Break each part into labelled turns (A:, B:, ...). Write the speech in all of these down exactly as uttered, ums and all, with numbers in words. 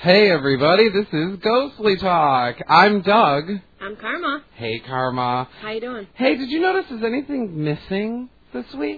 A: Hey everybody, this is Ghostly Talk. I'm Doug.
B: I'm Karma.
A: Hey Karma.
B: How you doing?
A: Hey, did you notice there's anything missing this week?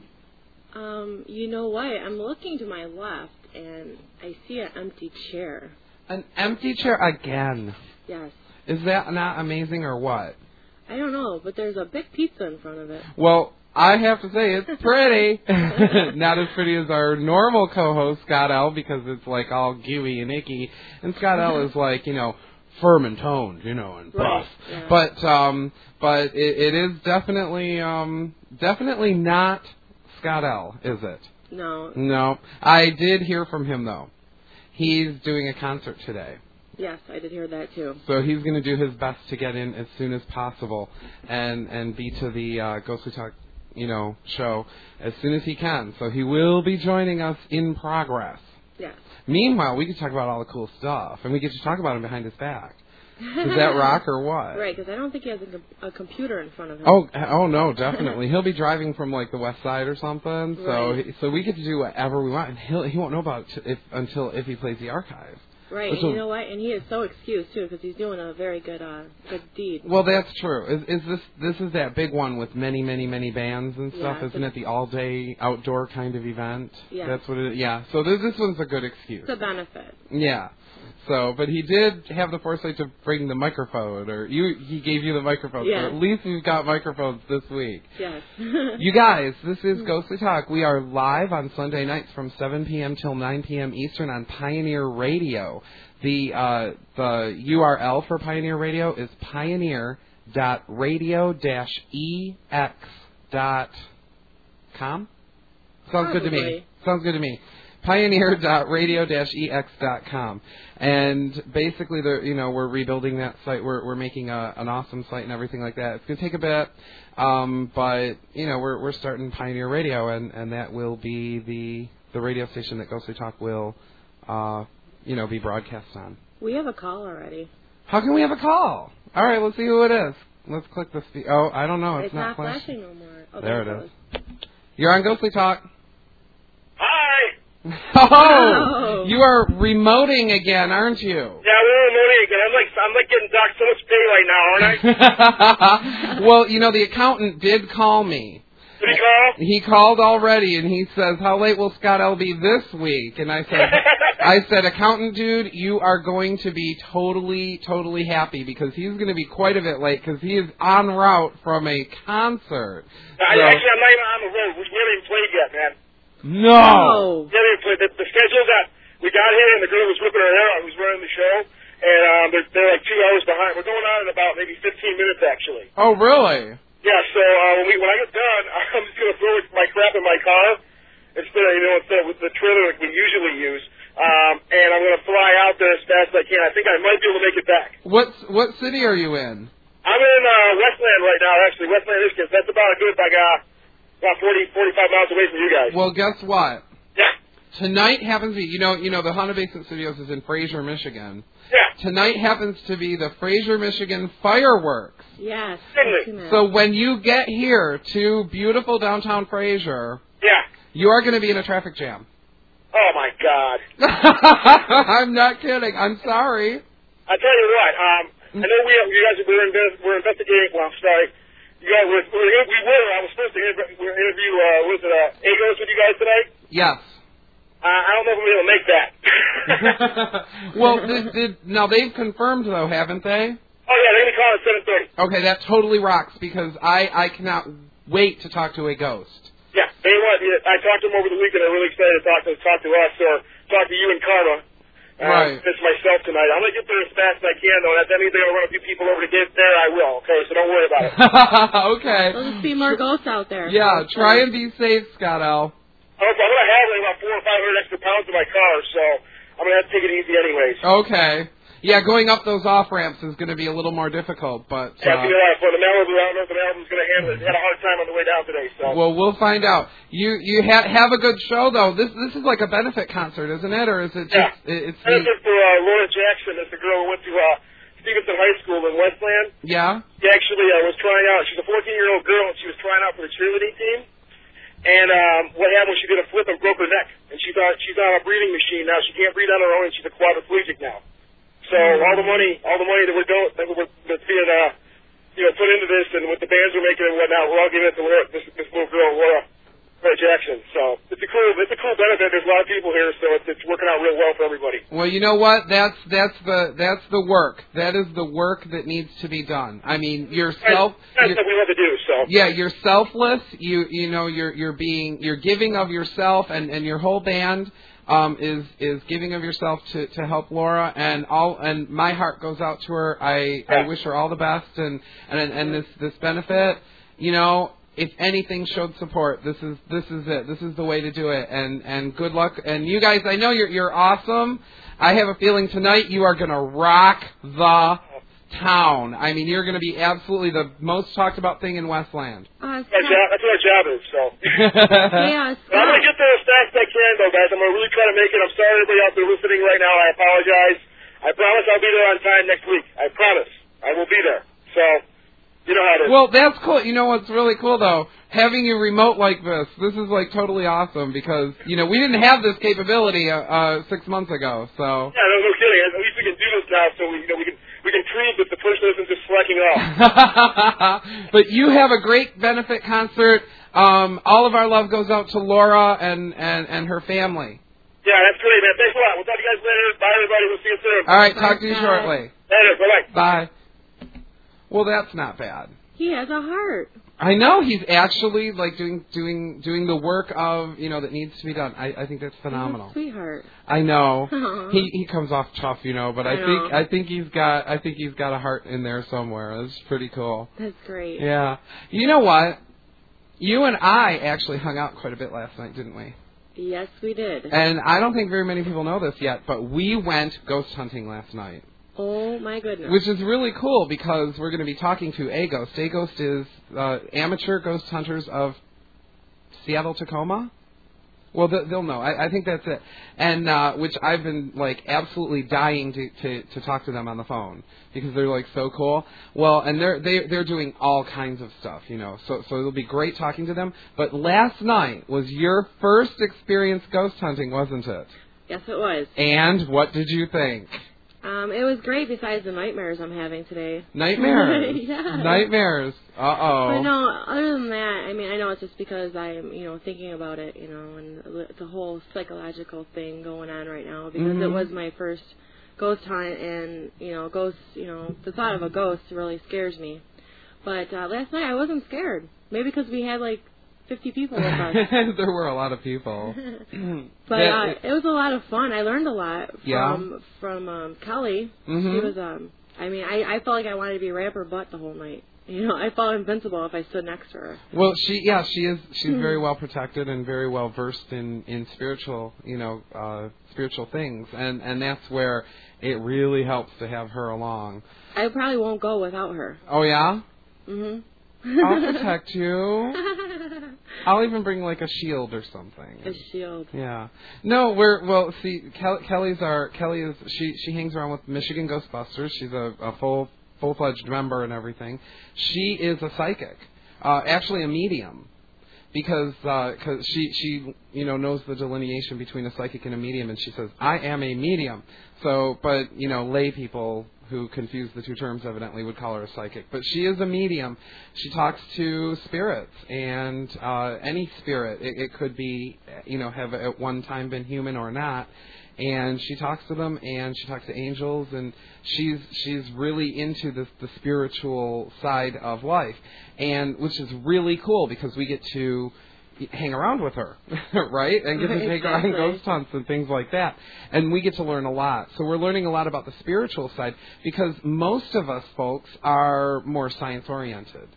B: Um, you know what? I'm looking to my left and I see an empty chair.
A: An empty chair again?
B: Yes.
A: Is that not amazing or what?
B: I don't know, but there's a big pizza in front of it.
A: Well, I have to say it's pretty. Not as pretty as our normal co-host, Scott L., because it's like all gooey and icky. And Scott L. is like, you know, firm and toned, you know, and buff.
B: Right. Yeah.
A: But um, but it, it is definitely um, definitely not Scott L., is it?
B: No.
A: No. I did hear from him, though. He's doing a concert today.
B: Yes, I did hear that, too.
A: So he's going to do his best to get in as soon as possible and, and be to the uh, Ghostly Talk, you know, show as soon as he can. So he will be joining us in progress.
B: Yes.
A: Meanwhile, we could talk about all the cool stuff, and we get to talk about him behind his back. Does that rock or what?
B: Right, because I don't think he has a, com- a computer in front of him.
A: Oh, oh no, definitely. He'll be driving from like the west side or something. So,
B: Right.
A: he, so we get to do whatever we want, and he'll he won't know about it if, until if he plays the archive.
B: Right, and
A: So,
B: you know what? And he is so excused, too, because he's doing a very good uh, good deed.
A: Well, that's true. Is, is this this is that big one with many, many, many bands and stuff,
B: Yeah,
A: isn't it? The all-day outdoor kind of event.
B: Yeah.
A: That's what it is. Yeah. So this, this one's a good excuse.
B: It's a benefit.
A: Yeah. So, but he did have the foresight to bring the microphone, or you he gave you the microphone.
B: Yes.
A: So at least we've got microphones this week.
B: Yes.
A: You guys, this is Ghostly Talk. We are live on Sunday nights from seven p.m. till nine p.m. Eastern on Pioneer Radio. The uh, the U R L for Pioneer Radio is pioneer dot radio dash e x dot com. Sounds good to me.
B: Probably.
A: Sounds good to me. pioneer dot radio dash e x dot com. And basically, the you know we're rebuilding that site. We're we're making a, an awesome site and everything like that. It's gonna take a bit, um, but you know we're we're starting Pioneer Radio, and, and that will be the the radio station that Ghostly Talk will. Uh, you know, be broadcast on.
B: We have a call already.
A: How can we have a call? All right, let's see who it is. Let's click the... Spe- oh, I don't know. It's,
B: It's
A: not,
B: not
A: flashing.
B: flashing no more. Oh,
A: there
B: there
A: it is. You're on Ghostly Talk.
C: Hi.
A: Oh,
B: Oh.
A: You are remoting again, aren't you?
C: Yeah, we're remoting again. I'm like, I'm like getting docked so much pay right now, aren't I?
A: Well, you know, the accountant did call me.
C: Did he call?
A: He called already, and he says, "How late will Scott L be this week?" And I said, "I said, accountant dude, you are going to be totally, totally happy because he's going to be quite a bit late because he is en route from a concert."
C: I,
A: So-
C: actually, I'm not even on the road. We haven't even played yet, man.
A: no.
B: Oh.
C: We haven't even played. The, the schedule got, we got here, and the girl was whipping her hair out who's running the show, and um, they're, they're like two hours behind. We're going on in about maybe fifteen minutes, actually.
A: Oh, really?
C: Yeah, so uh, when, we, when I get done, I'm just going to throw my crap in my car instead of, you know, instead of with the trailer like we usually use. Um, and I'm going to fly out there as fast as I can. I think I might be able to make it back.
A: What what city are you in?
C: I'm in uh, Westland right now, actually. Westland, Michigan. That's about a good, like, uh, about forty, forty-five miles away from you guys.
A: Well, guess what?
C: Yeah.
A: Tonight happens to be, you know, you know, the Honda Basement Studios is in Fraser, Michigan.
C: Yeah.
A: Tonight happens to be the Fraser, Michigan fireworks.
B: Yes.
C: Finley.
A: So when you get here to beautiful downtown Fraser,
C: Yeah.
A: you are going to be in a traffic jam.
C: Oh, my God.
A: I'm not kidding. I'm sorry.
C: I tell you what, um, I know we have, you guys we're, inve- we're investigating. Well, I'm sorry. You guys we're, we're, we were. I was supposed to inter- we're interview. Uh, was it uh, Agos with you guys tonight?
A: Yes.
C: Uh, I don't know if we'll be able to make that.
A: Well, did, did, now they've confirmed though, haven't they?
C: Oh yeah, they're gonna call at seven thirty.
A: Okay, that totally rocks because I I cannot wait to talk to a ghost.
C: Yeah, they want. I talked to them over the weekend. They're really excited to talk to talk to us or talk to you and Karma. Uh,
A: Right.
C: It's myself tonight. I'm gonna get there as fast as I can, though. That means they're gonna run a few people over to get there. I will. Okay, so don't worry about it.
A: Okay.
B: There'll just be more ghosts out there.
A: Yeah, try and be safe, Scott L.
C: Okay, I'm gonna have like about four or five hundred extra pounds in my car, so I'm gonna have to take it easy anyways.
A: Okay. Yeah, going up those off ramps is going to be a little more difficult, but
C: Yeah, it's
A: uh,
C: gonna be a lot of fun. The Malibu, I don't know if the Malibu's gonna handle it. It had a hard time on the way down today, so.
A: well, we'll find out. You you ha- have a good show though. This this is like a benefit concert, isn't it? Or is it just
C: Yeah.
A: it- it's
C: And
A: the,
C: it's for uh, Laura Jackson. That's the girl who went to uh, Stevenson High School in Westland.
A: yeah?
C: She actually uh, was trying out. She's a fourteen-year-old girl, and she was trying out for the cheerleading team. And um, what happened was she did a flip and broke her neck. And she's on, she's on a breathing machine now. She can't breathe on her own, and she's a quadriplegic now. So all the money, all the money that we're doing, that we're that's being, uh, you know, put into this, and what the bands are making and whatnot, we're all giving it to Laura, this, this little girl, Laura, Laura Jackson. So it's a cool, it's a cool benefit. There's a lot of people here, so it's, it's working out real well for everybody.
A: Well, you know what? That's that's the that's the work. That is the work that needs to be done. I mean, you're self.
C: That's what we love to do. So
A: yeah, you're selfless. You you know you're you're being you're giving of yourself, and, and your whole band um, is is giving of yourself to, to help Laura, and all and my heart goes out to her. I,
C: yeah.
A: I wish her all the best, and and and this this benefit, you know. If anything showed support, this is this is it. This is the way to do it. And and good luck. And you guys, I know you're you're awesome. I have a feeling tonight you are gonna rock the town. I mean, you're gonna be absolutely the most talked about thing in Westland.
B: Uh,
C: that's, job, that's what our job is. So
B: yeah,
C: well, I'm gonna get there as fast as I can, though, guys. I'm gonna really try to make it. I'm sorry, everybody out there listening right now. I apologize. I promise I'll be there on time next week. I promise I will be there. So. You know how it is.
A: Well, that's cool. You know what's really cool, though? Having you remote like this, this is, like, totally awesome because, you know, we didn't have this capability uh, uh, six months ago, so...
C: Yeah, no, no kidding. At least we can do this now so we, you know, we can we can prove that the person isn't just slacking off.
A: But you have a great benefit concert. Um, all of our love goes out to Laura and, and, and her family.
C: Yeah, that's great, man. Thanks a lot. We'll talk to you guys later. Bye, everybody. We'll see you soon.
A: All right, talk to you shortly.
C: Later. Bye-bye.
A: Bye. Well, that's not bad.
B: He has a heart.
A: I know he's actually like doing doing doing the work of you know that needs to be done. I, I think that's phenomenal.
B: He's a sweetheart.
A: I know he he comes off tough, you know, but I,
B: I
A: think
B: know.
A: I think he's got I think he's got a heart in there somewhere. That's pretty cool.
B: That's great.
A: Yeah. You know what? You and I actually hung out quite a bit last night, didn't we?
B: Yes, we did.
A: And I don't think very many people know this yet, but we went ghost hunting last night.
B: Oh, my goodness.
A: Which is really cool because we're going to be talking to A Ghost. A Ghost is uh, amateur ghost hunters of Seattle, Tacoma. Well, they'll know. I, I think that's it. And uh, which I've been like absolutely dying to, to, to talk to them on the phone because they're like so cool. Well, and they're they they're doing all kinds of stuff, you know. So so it'll be great talking to them. But last night was your first experience ghost hunting, wasn't it?
B: Yes, it was.
A: And what did you think?
B: Um, it was great besides the nightmares I'm having today.
A: Nightmares?
B: Yeah.
A: Nightmares. Uh-oh.
B: But no, other than that, I mean, I know it's just because I'm, you know, thinking about it, you know, and it's a whole psychological thing going on right now because
A: mm-hmm.
B: it was my first ghost hunt and, you know, ghosts, you know, the thought of a ghost really scares me. But uh, last night I wasn't scared. Maybe because we had, like, fifty people with us.
A: There were a lot of people.
B: But
A: yeah,
B: uh,
A: it,
B: it was a lot of fun. I learned a lot from
A: yeah.
B: from um, Kelly.
A: Mm-hmm.
B: She was um. I mean, I, I felt like I wanted to be right up her butt the whole night. You know, I felt invincible if I stood next to her.
A: Well, she yeah she is she's very well protected and very well versed in, in spiritual you know uh, spiritual things and, and that's where it really helps to have her along.
B: I probably won't go without her.
A: Oh yeah.
B: Mhm.
A: I'll protect you. I'll even bring like a shield or something.
B: A shield.
A: Yeah. No, we're well. See, Kel, Kelly's our Kelly is she she hangs around with Michigan Ghostbusters. She's a, a full full fledged member and everything. She is a psychic, uh, actually a medium, because uh, cause she she you know knows the delineation between a psychic and a medium, and she says I am a medium. So, but you know, lay people who confuse the two terms evidently would call her a psychic. But she is a medium. She talks to spirits, and uh, any spirit. It, it could be, you know, have at one time been human or not. And she talks to them, and she talks to angels, and she's she's really into this, the spiritual side of life, and which is really cool because we get to hang around with her, right? And get to take her on ghost hunts and things like that. And we get to learn a lot. So we're learning a lot about the spiritual side because most of us folks are more science-oriented.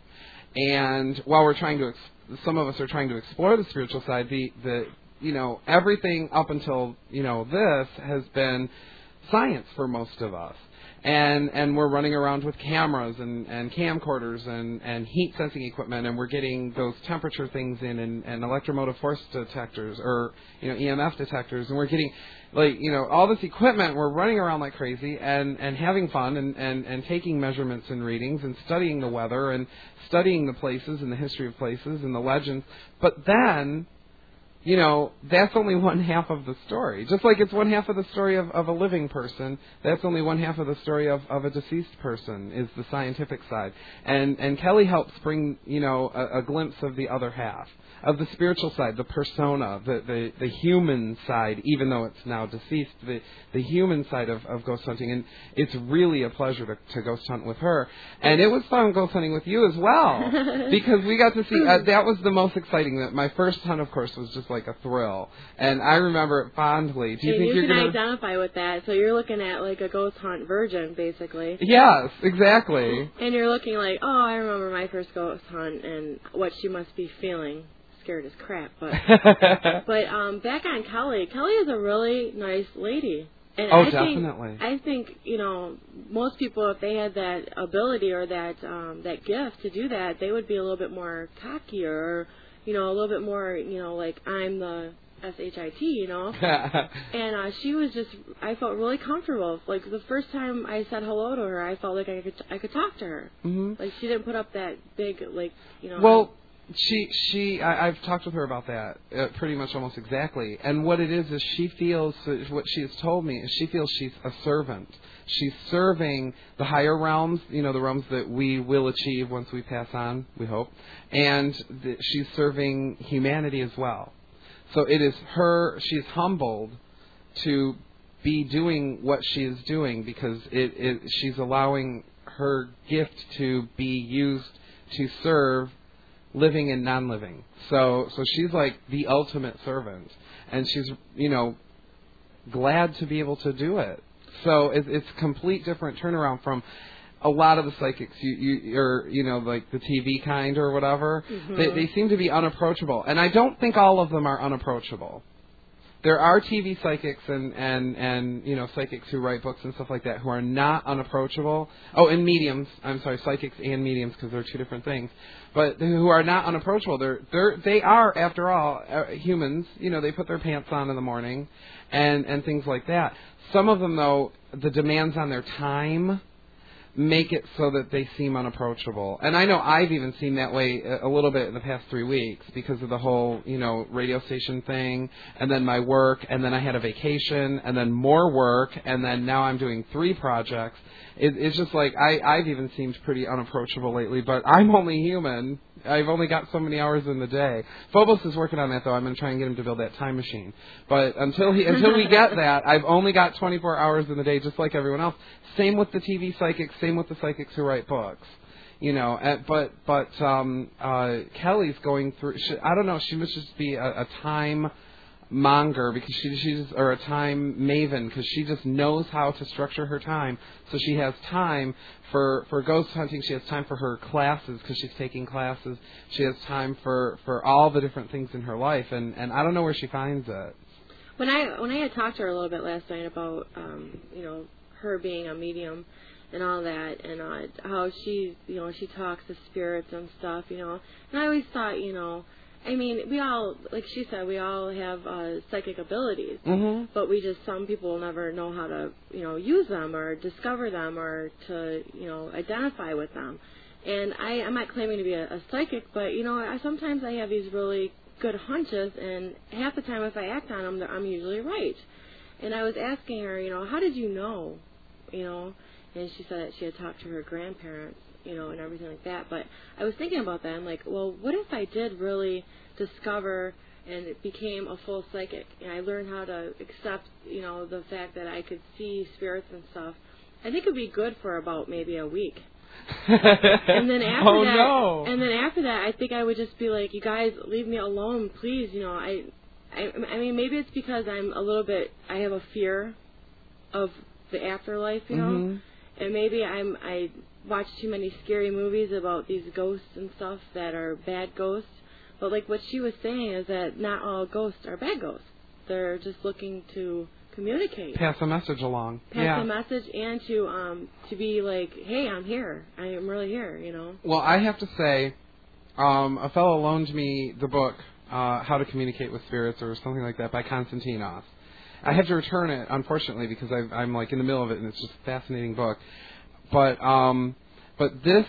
A: And while we're trying to, ex- some of us are trying to explore the spiritual side, the, the, you know, everything up until, you know, this has been science for most of us. and and we're running around with cameras and, and camcorders and, and heat sensing equipment, and we're getting those temperature things in and, and electromotive force detectors or you know E M F detectors, and we're getting like you know all this equipment. We're running around like crazy and, and having fun and, and, and taking measurements and readings and studying the weather and studying the places and the history of places and the legends. But then, you know, that's only one half of the story. Just like it's one half of the story of, of a living person, that's only one half of the story of, of a deceased person, is the scientific side. And and Kelly helps bring, you know, a, a glimpse of the other half, of the spiritual side, the persona, the, the, the human side, even though it's now deceased, the, the human side of, of ghost hunting. And it's really a pleasure to, to ghost hunt with her. And it was fun ghost hunting with you as well, because we got to see, uh, that was the most exciting. That my first hunt, of course, was just like a thrill. And I remember it fondly. Do you
B: and
A: think
B: you
A: you're
B: can
A: gonna...
B: identify with that. So you're looking at like a ghost hunt virgin, basically.
A: Yes, exactly.
B: And you're looking like, oh, I remember my first ghost hunt and what she must be feeling. Scared as crap, but but um, back on Kelly. Kelly is a really nice lady, and
A: oh,
B: I
A: definitely.
B: think I think you know most people, if they had that ability or that um, that gift to do that, they would be a little bit more cocky or you know a little bit more you know like I'm the S H I T, you know. And uh, she was just, I felt really comfortable. Like the first time I said hello to her, I felt like I could I could talk to her.
A: Mm-hmm.
B: Like she didn't put up that big like you know.
A: Well. She, she, I, I've talked with her about that uh, pretty much almost exactly. And what it is is she feels, what she has told me is she feels she's a servant. She's serving the higher realms, you know, the realms that we will achieve once we pass on, we hope. And the, she's serving humanity as well. So it is her, she's humbled to be doing what she is doing because it, it she's allowing her gift to be used to serve living and non-living. So so she's like the ultimate servant, and she's, you know, glad to be able to do it. So it, it's a complete different turnaround from a lot of the psychics, you, you or you know, like the T V kind or whatever. Mm-hmm. They, they seem to be unapproachable, and I don't think all of them are unapproachable. There are T V psychics and, and, and, you know, psychics who write books and stuff like that who are not unapproachable. Oh, and mediums. I'm sorry, psychics and mediums because they're two different things. But who are not unapproachable. They're, they're, they are, after all, uh, humans. You know, they put their pants on in the morning and, and things like that. Some of them, though, the demands on their time make it so that they seem unapproachable. And I know I've even seen that way a little bit in the past three weeks because of the whole, you know, radio station thing, and then my work, and then I had a vacation, and then more work, and then now I'm doing three projects. It, it's just like I, I've even seemed pretty unapproachable lately, but I'm only human. I've only got so many hours in the day. Phobos is working on that, though. I'm going to try and get him to build that time machine. But until he, until we get that, I've only got twenty-four hours in the day, just like everyone else. Same with the T V psychics. Same with the psychics who write books. You know, uh, but but um, uh, Kelly's going through. She, I don't know. She must just be a, a time monger because she she's or a time maven because she just knows how to structure her time. So she has time for for ghost hunting. She has time for her classes because she's taking classes. She has time for, for all the different things in her life, and, and I don't know where she finds it.
B: When I when I had talked to her a little bit last night about um, you know her being a medium and all that, and uh, how she you know she talks to spirits and stuff, you know, and I always thought you know. I mean, we all, like she said, we all have uh, psychic abilities,
A: mm-hmm.
B: but we just, some people never know how to, you know, use them or discover them or to, you know, identify with them. And I, I'm not claiming to be a, a psychic, but, you know, I, sometimes I have these really good hunches, and half the time if I act on them, I'm usually right. And I was asking her, you know, how did you know, you know, and she said that she had talked to her grandparents, you know, and everything like that. But I was thinking about that. I'm like, well, what if I did really discover and it became a full psychic, and I learned how to accept, you know, the fact that I could see spirits and stuff? I think it would be good for about maybe a week. and then after
A: oh,
B: that,
A: no.
B: and then after that, I think I would just be like, you guys, leave me alone, please. You know, I, I, I mean, maybe it's because I'm a little bit, I have a fear of the afterlife, you know,
A: mm-hmm.
B: and maybe I'm, I watch too many scary movies about these ghosts and stuff that are bad ghosts. But like what she was saying is that not all ghosts are bad ghosts. They're just looking to communicate.
A: Pass a message along.
B: Pass
A: yeah.
B: a message and to um to be like, hey, I'm here. I am really here, you know.
A: Well, I have to say, um, a fellow loaned me the book, uh, How to Communicate with Spirits or something like that by Konstantinos. I have to return it, unfortunately, because I've, I'm like in the middle of it, and it's just a fascinating book. But um, but this,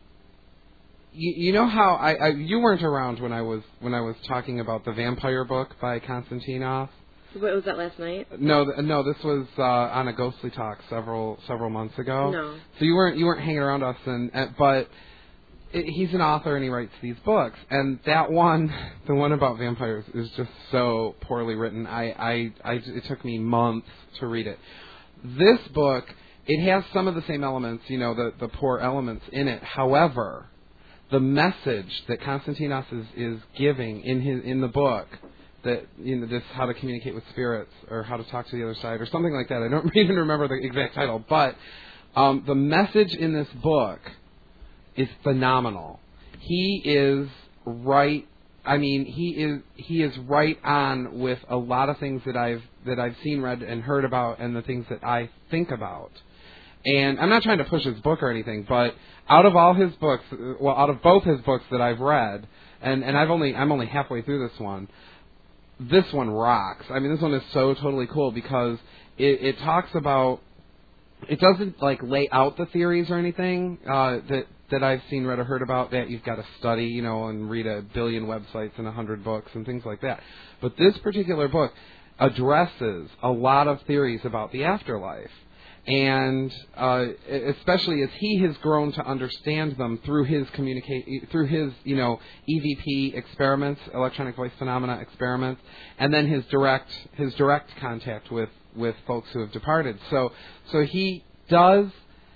A: you, you know how I, I you weren't around when I was when I was talking about the vampire book by Konstantinos.
B: What was that last night?
A: No, th- no, this was uh, on a Ghostly Talk several several months ago.
B: No.
A: So you weren't you weren't hanging around us, and, and but it, he's an author and he writes these books, and that one, the one about vampires, is just so poorly written. I, I, I it took me months to read it. This book, it has some of the same elements, you know, the the poor elements in it. However, the message that Konstantinos is, is giving in his in the book, that, you know, this How to Communicate with Spirits or How to Talk to the Other Side or something like that. I don't even remember the exact title, but um, the message in this book is phenomenal. He is right. I mean, he is he is right on with a lot of things that I've that I've seen, read, and heard about, and the things that I think about. And I'm not trying to push his book or anything, but out of all his books, well, out of both his books that I've read, and, and I've only I'm only halfway through this one. This one rocks. I mean, this one is so totally cool because it, it talks about. It doesn't like lay out the theories or anything uh, that that I've seen, read, or heard about that you've got to study, you know, and read a billion websites and a hundred books and things like that. But this particular book addresses a lot of theories about the afterlife, and uh, especially as he has grown to understand them through his communicate through his you know E V P experiments, electronic voice phenomena experiments, and then his direct his direct contact with, with folks who have departed. So so he does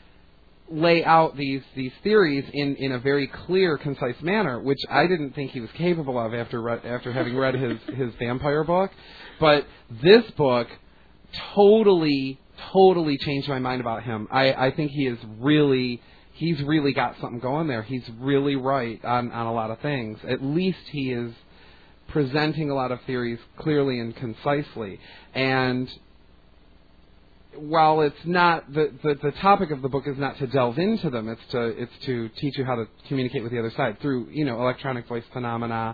A: lay out these these theories in, in a very clear, concise manner, which I didn't think he was capable of after re- after having read his, his vampire book. But this book totally, totally changed my mind about him. I, I think he is really, he's really got something going there. He's really right on, on a lot of things. At least he is presenting a lot of theories clearly and concisely. And while it's not, the, the, the topic of the book is not to delve into them, it's to it's to teach you how to communicate with the other side through, you know, electronic voice phenomena.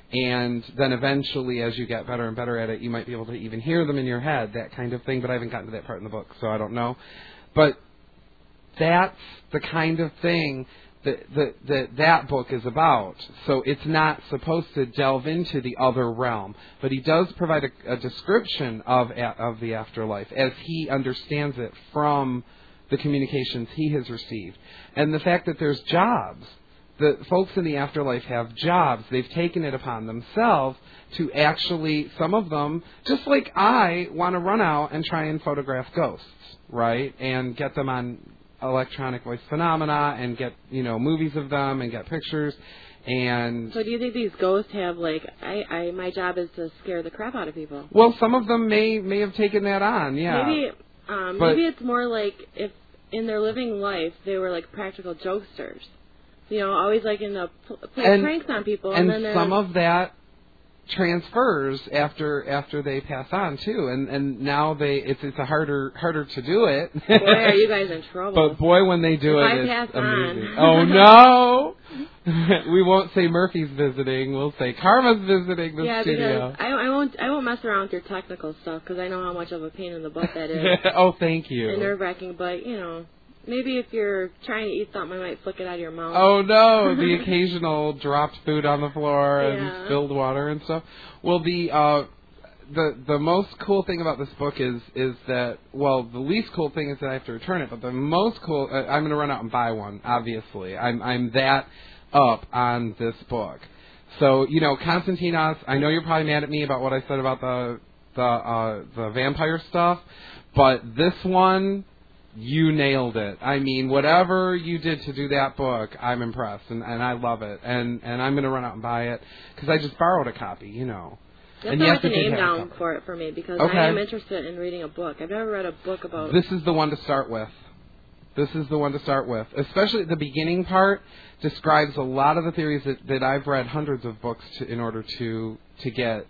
A: And then eventually, as you get better and better at it, you might be able to even hear them in your head, that kind of thing. But I haven't gotten to that part in the book, so I don't know. But that's the kind of thing that that that, that book is about. So it's not supposed to delve into the other realm. But he does provide a, a description of of the afterlife as he understands it from the communications he has received. And the fact that there's jobs. The folks in the afterlife have jobs. They've taken it upon themselves to actually, some of them, just like I, want to run out and try and photograph ghosts, right? And get them on electronic voice phenomena and get, you know, movies of them and get pictures. And
B: so do you think these ghosts have, like, I, I my job is to scare the crap out of people?
A: Well, some of them may, may have taken that on, yeah.
B: Maybe, um,
A: but,
B: maybe it's more like if in their living life they were like practical jokesters. You know, always like in the play
A: and,
B: pranks on people,
A: and,
B: and then
A: some of that transfers after after they pass on too, and and now they it's it's a harder harder to do it.
B: Boy, are you guys in trouble?
A: But boy, when they do
B: if
A: it,
B: I
A: it's
B: pass
A: amazing.
B: On.
A: Oh no, we won't say Murphy's visiting. We'll say Karma's visiting the
B: yeah,
A: studio.
B: because I, I won't I won't mess around with your technical stuff because I know how much of a pain in the butt that is.
A: Oh, thank you.
B: And nerve wracking, but you know. Maybe if you're trying to eat something, I might flick it out of your mouth.
A: Oh, no, the occasional dropped food on the floor and
B: yeah.
A: spilled water and stuff. Well, the uh, the the most cool thing about this book is is that, well, the least cool thing is that I have to return it, but the most cool, uh, I'm going to run out and buy one, obviously. I'm I'm that up on this book. So, you know, Konstantinos, I know you're probably mad at me about what I said about the, the, uh, the vampire stuff, but this one... You nailed it. I mean, whatever you did to do that book, I'm impressed, and, and I love it. And, and I'm going to run out and buy it, because I just borrowed a copy, you know.
B: You have
A: and
B: to
A: you
B: write
A: have
B: the
A: to
B: name
A: have
B: down for it for me, because
A: okay.
B: I am interested in reading a book. I've never read a book about...
A: This is the one to start with. This is the one to start with. Especially the beginning part describes a lot of the theories that, that I've read hundreds of books to, in order to to get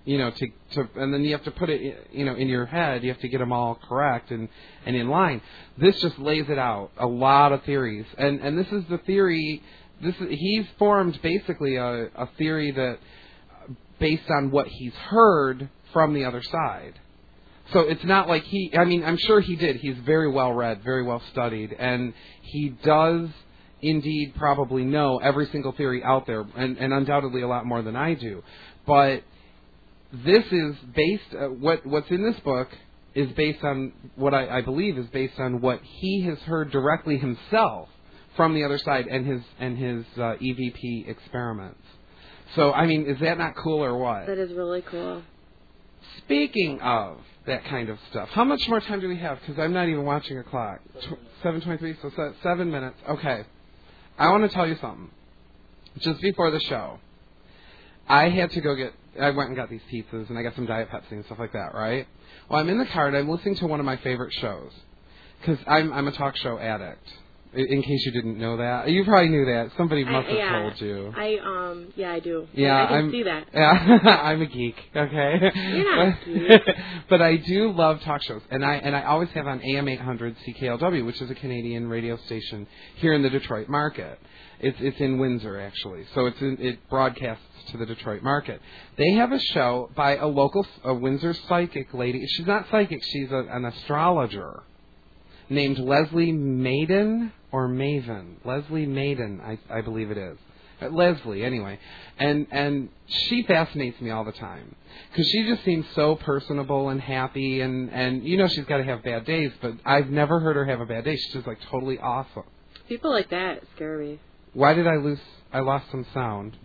A: you know, to, to, and then you have to put it, you know, in your head. You have to get them all correct and, and in line. This just lays it out, a lot of theories, and and this is the theory. This is, he's formed basically a, a theory that, based on what he's heard from the other side. So it's not like he. I mean, I'm sure he did. He's very well read, very well studied, and he does indeed probably know every single theory out there, and, and undoubtedly a lot more than I do. But this is based, uh, what what's in this book is based on what I, I believe is based on what he has heard directly himself from the other side and his and his uh, E V P experiments. So, I mean, is that not cool or what?
B: That is really cool.
A: Speaking of that kind of stuff, how much more time do we have? Because I'm not even watching a clock. seven twenty-three, so seven minutes. Okay. I want to tell you something. Just before the show, I had to go get, I went and got these pizzas, and I got some Diet Pepsi and stuff like that, right? Well, I'm in the car, and I'm listening to one of my favorite shows, because I'm, I'm a talk show addict, in case you didn't know that. You probably knew that. Somebody must
B: I,
A: have
B: yeah,
A: told you.
B: I, um, yeah, I do.
A: Yeah,
B: I can
A: I'm,
B: see that.
A: Yeah, I'm a geek, okay?
B: You're not a geek.
A: But I do love talk shows, and I and I always have on A M eight hundred C K L W, which is a Canadian radio station here in the Detroit market. It's it's in Windsor, actually, so it's in, it broadcasts to the Detroit market. They have a show by a local a Windsor psychic lady. She's not psychic; she's a, an astrologer named Leslie Maiden or Maven. Leslie Maiden, I, I believe it is. Uh, Leslie, anyway. And and she fascinates me all the time because she just seems so personable and happy, and and you know she's got to have bad days, but I've never heard her have a bad day. She's just like totally awesome.
B: People like that scare me.
A: Why did I lose? I lost some sound.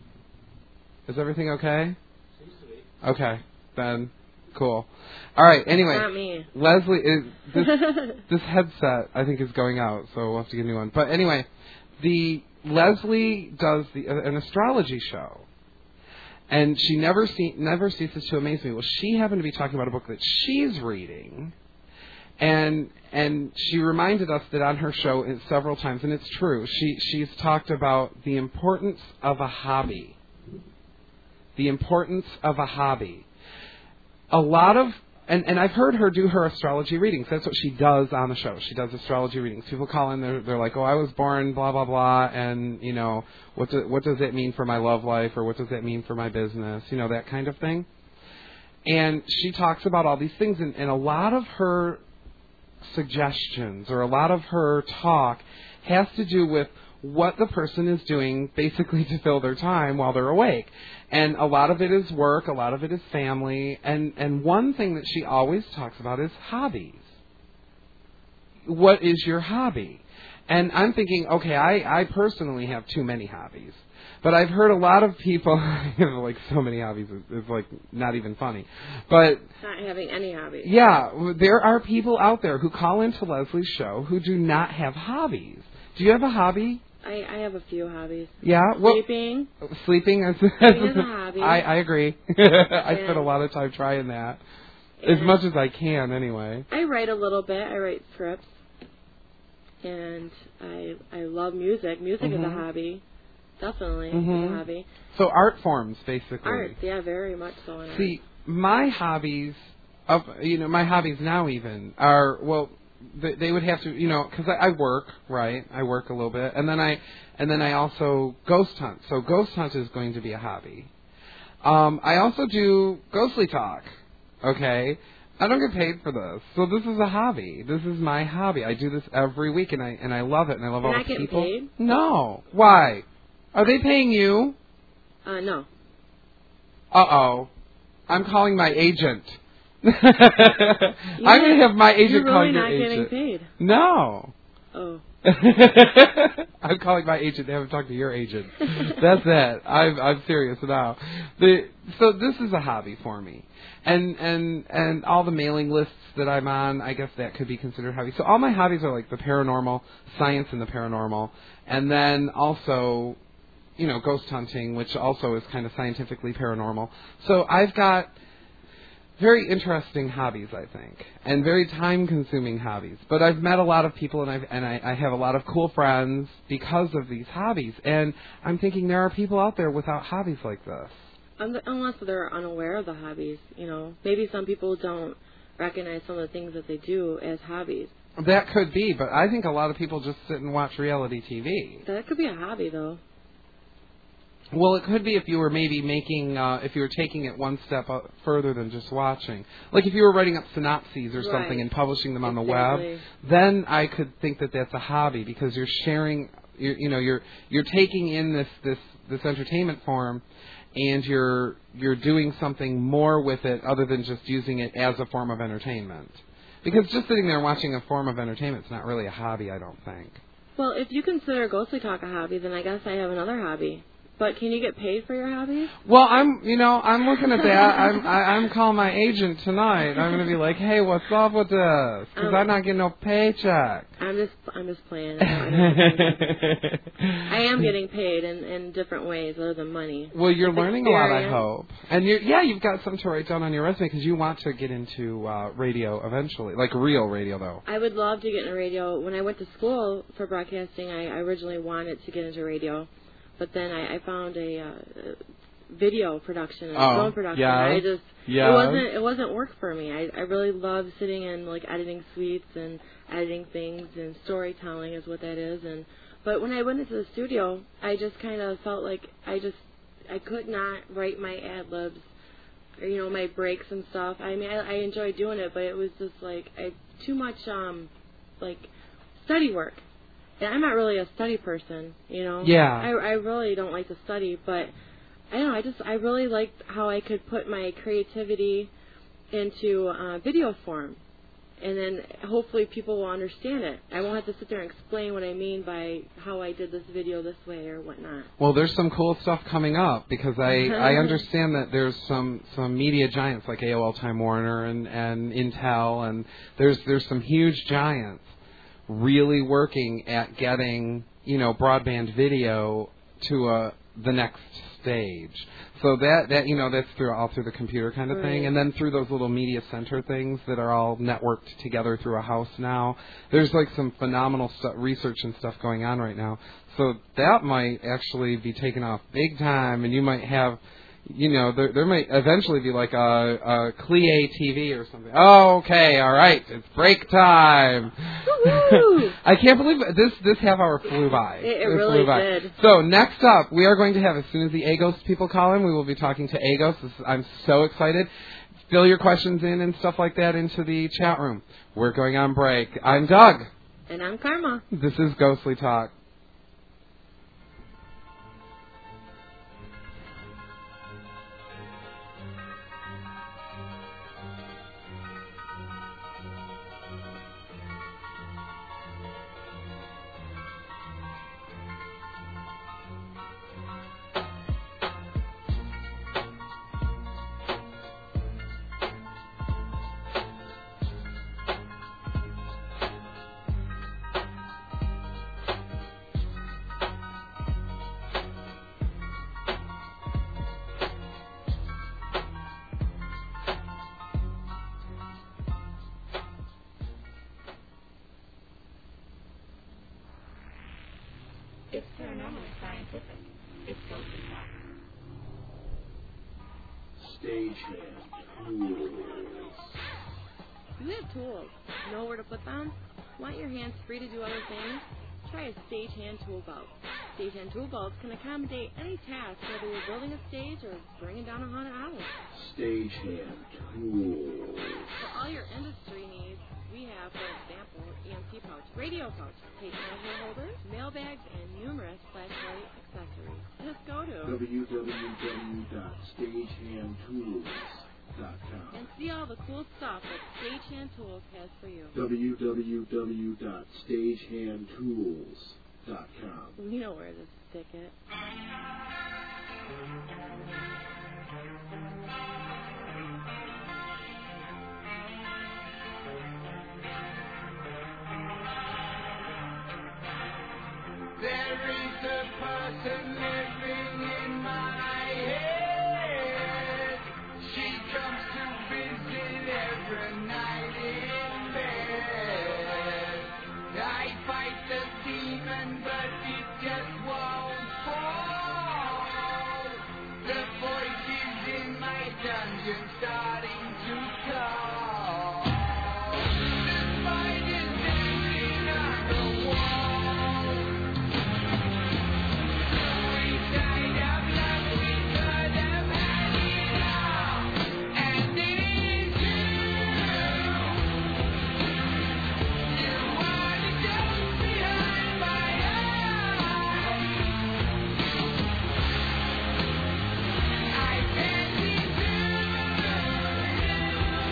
A: Is everything okay?
D: Seems to be.
A: Okay, then cool. All right. Anyway,
B: Not me.
A: Leslie, is, this this headset I think is going out, so we'll have to get a new one. But anyway, the Leslie does the uh, an astrology show, and she never see, never ceases to amaze me. Well, she happened to be talking about a book that she's reading. And and she reminded us that on her show several times, and it's true, she she's talked about the importance of a hobby. The importance of a hobby. A lot of, and, and I've heard her do her astrology readings. That's what she does on the show. She does astrology readings. People call in, they're, they're like, oh, I was born, blah, blah, blah, and, you know, what, do, what does that mean for my love life, or what does that mean for my business, you know, that kind of thing. And she talks about all these things, and, and a lot of her suggestions or a lot of her talk has to do with what the person is doing basically to fill their time while they're awake. And a lot of it is work, a lot of it is family, and, and one thing that she always talks about is hobbies. What is your hobby? And I'm thinking, okay, I, I personally have too many hobbies. But I've heard a lot of people, you know, like so many hobbies, it's, it's like not even funny. But
B: Not having any hobbies.
A: yeah, there are people out there who call into Leslie's show who do not have hobbies. Do you have a hobby?
B: I, I have a few hobbies.
A: Yeah, well,
B: Sleeping.
A: sleeping is,
B: Sleeping is a hobby.
A: I, I agree. I
B: Yeah.
A: spend a lot of time trying that, as
B: And
A: much as I can, anyway.
B: I write a little bit. I write scripts. And I I love music. Music
A: Mhm.
B: is a hobby. Definitely
A: Mhm.
B: is a hobby.
A: So art forms, basically.
B: Art, yeah, very much so. In
A: See, my hobbies, of you know, my hobbies now even are well, they, they would have to, you know, because I, I work, right? I work a little bit, and then I, and then I also ghost hunt. So ghost hunt is going to be a hobby. Um, I also do ghostly talk. Okay, I don't get paid for this, so this is a hobby. This is my hobby. I do this every week, and I and I love it, and I love
B: You're
A: all
B: not
A: the
B: getting
A: people.
B: paid?
A: No, why? Are they paying you?
B: Uh, no.
A: Uh-oh. I'm calling my agent. I'm going to have my agent
B: You're really
A: calling your
B: not
A: agent.
B: getting paid.
A: No.
B: Oh.
A: I'm calling my agent to have him talk to your agent. That's it. I'm I'm serious now. The so this is a hobby for me. And and and all the mailing lists that I'm on, I guess that could be considered hobby. So all my hobbies are like the paranormal, science and the paranormal, and then also, you know, ghost hunting, which also is kind of scientifically paranormal. So I've got very interesting hobbies, I think, and very time-consuming hobbies. But I've met a lot of people, and, I've, and I, I have a lot of cool friends because of these hobbies. And I'm thinking there are people out there without hobbies like this.
B: unless they're unaware of the hobbies, you know. Maybe some people don't recognize some of the things that they do as hobbies.
A: That could be, but I think a lot of people just sit and watch reality T V.
B: That could be a hobby, though.
A: Well, it could be if you were maybe making, uh, if you were taking it one step up further than just watching. Like if you were writing up synopses or
B: Right.
A: something and publishing them on
B: Exactly.
A: the web, then I could think that that's a hobby because you're sharing, you're, you know, you're you're taking in this this this entertainment form, and you're you're doing something more with it other than just using it as a form of entertainment. Because just sitting there watching a form of entertainment is not really a hobby, I don't think.
B: Well, if you consider Ghostly Talk a hobby, then I guess I have another hobby. But can you get paid for your hobbies?
A: Well, I'm, you know, I'm looking at that. I'm, I, I'm calling my agent tonight. I'm going to be like, hey, what's up with this? Because
B: Um,
A: I'm not getting no paycheck.
B: I'm just, I'm just playing. I, don't- I, don't I am getting paid in, in different ways other than money.
A: Well, you're
B: It's
A: learning a lot, I
B: experience.
A: hope. And you, yeah, you've got something to write down on your resume because you want to get into uh, radio eventually, like real radio, though.
B: I would love to get into radio. When I went to school for broadcasting, I, I originally wanted to get into radio. But then I, I found a uh, video production and
A: Oh,
B: film production.
A: yeah,
B: I just
A: yeah.
B: it wasn't it wasn't work for me. I I really love sitting in like editing suites and editing things, and storytelling is what that is. And but when I went into the studio, I just kind of felt like I just I could not write my ad libs, or you know my breaks and stuff. I mean I, I enjoyed doing it, but it was just like I, too much um like study work. And I'm not really a study person, you know.
A: Yeah.
B: I, I really don't like to study, but I don't know. I just I really liked how I could put my creativity into uh, video form, and then hopefully people will understand it. I won't have to sit there and explain what I mean by how I did this video this way or whatnot.
A: Well, there's some cool stuff coming up because I, I understand that there's some, some media giants like A O L, Time Warner, and, and Intel, and there's there's some huge giants really working at getting, you know, broadband video to uh, the next stage. So that, that you know, that's through all through the computer kind of thing.
B: Right.
A: And then through those little media center things that are all networked together through a house now. There's like some phenomenal stu- research and stuff going on right now. So that might actually be taken off big time, and you might have, you know, there, there might eventually be like a, a C L I A T V or something. Oh, okay, all right, it's break time.
B: Woo-hoo!
A: I can't believe it. this this half hour flew by.
B: It, it
A: It
B: really
A: flew by.
B: did.
A: So next up, we are going to have, as soon as the AGOS people call in, we will be talking to AGOS. This is, I'm so excited. Fill your questions in and stuff like that into the chat room. We're going on break. I'm Doug.
B: And I'm Karma.
A: This is Ghostly Talk.
D: It's paranormal scientific. It's Ghostly Talk.
E: Stagehand tools.
B: You have tools. Know where to put them? Want your hands free to do other things? Try a stagehand tool belt. Stagehand tool belts can accommodate any task, whether you're building a stage or bringing down a haunted house.
E: Stagehand tools.
B: For all your industry needs, we have, for example, E M T pouch, radio pouch, tape measure holders, mailbags, and numerous flashlight accessories. Just go to
E: w w w dot stagehand tools dot com.
B: and see all the cool stuff that Stagehand Tools has for you.
E: w w w dot stagehand tools dot com.
B: You know where to stick it.
F: There is a person living in my head. She comes to visit every night in bed. I fight the demon, but it just won't fall. The voice is dungeon starting to call. The spiders dancing on the wall. We died of love, we could have had it all. And it's true. You are the ghost behind my eyes. I can't be true.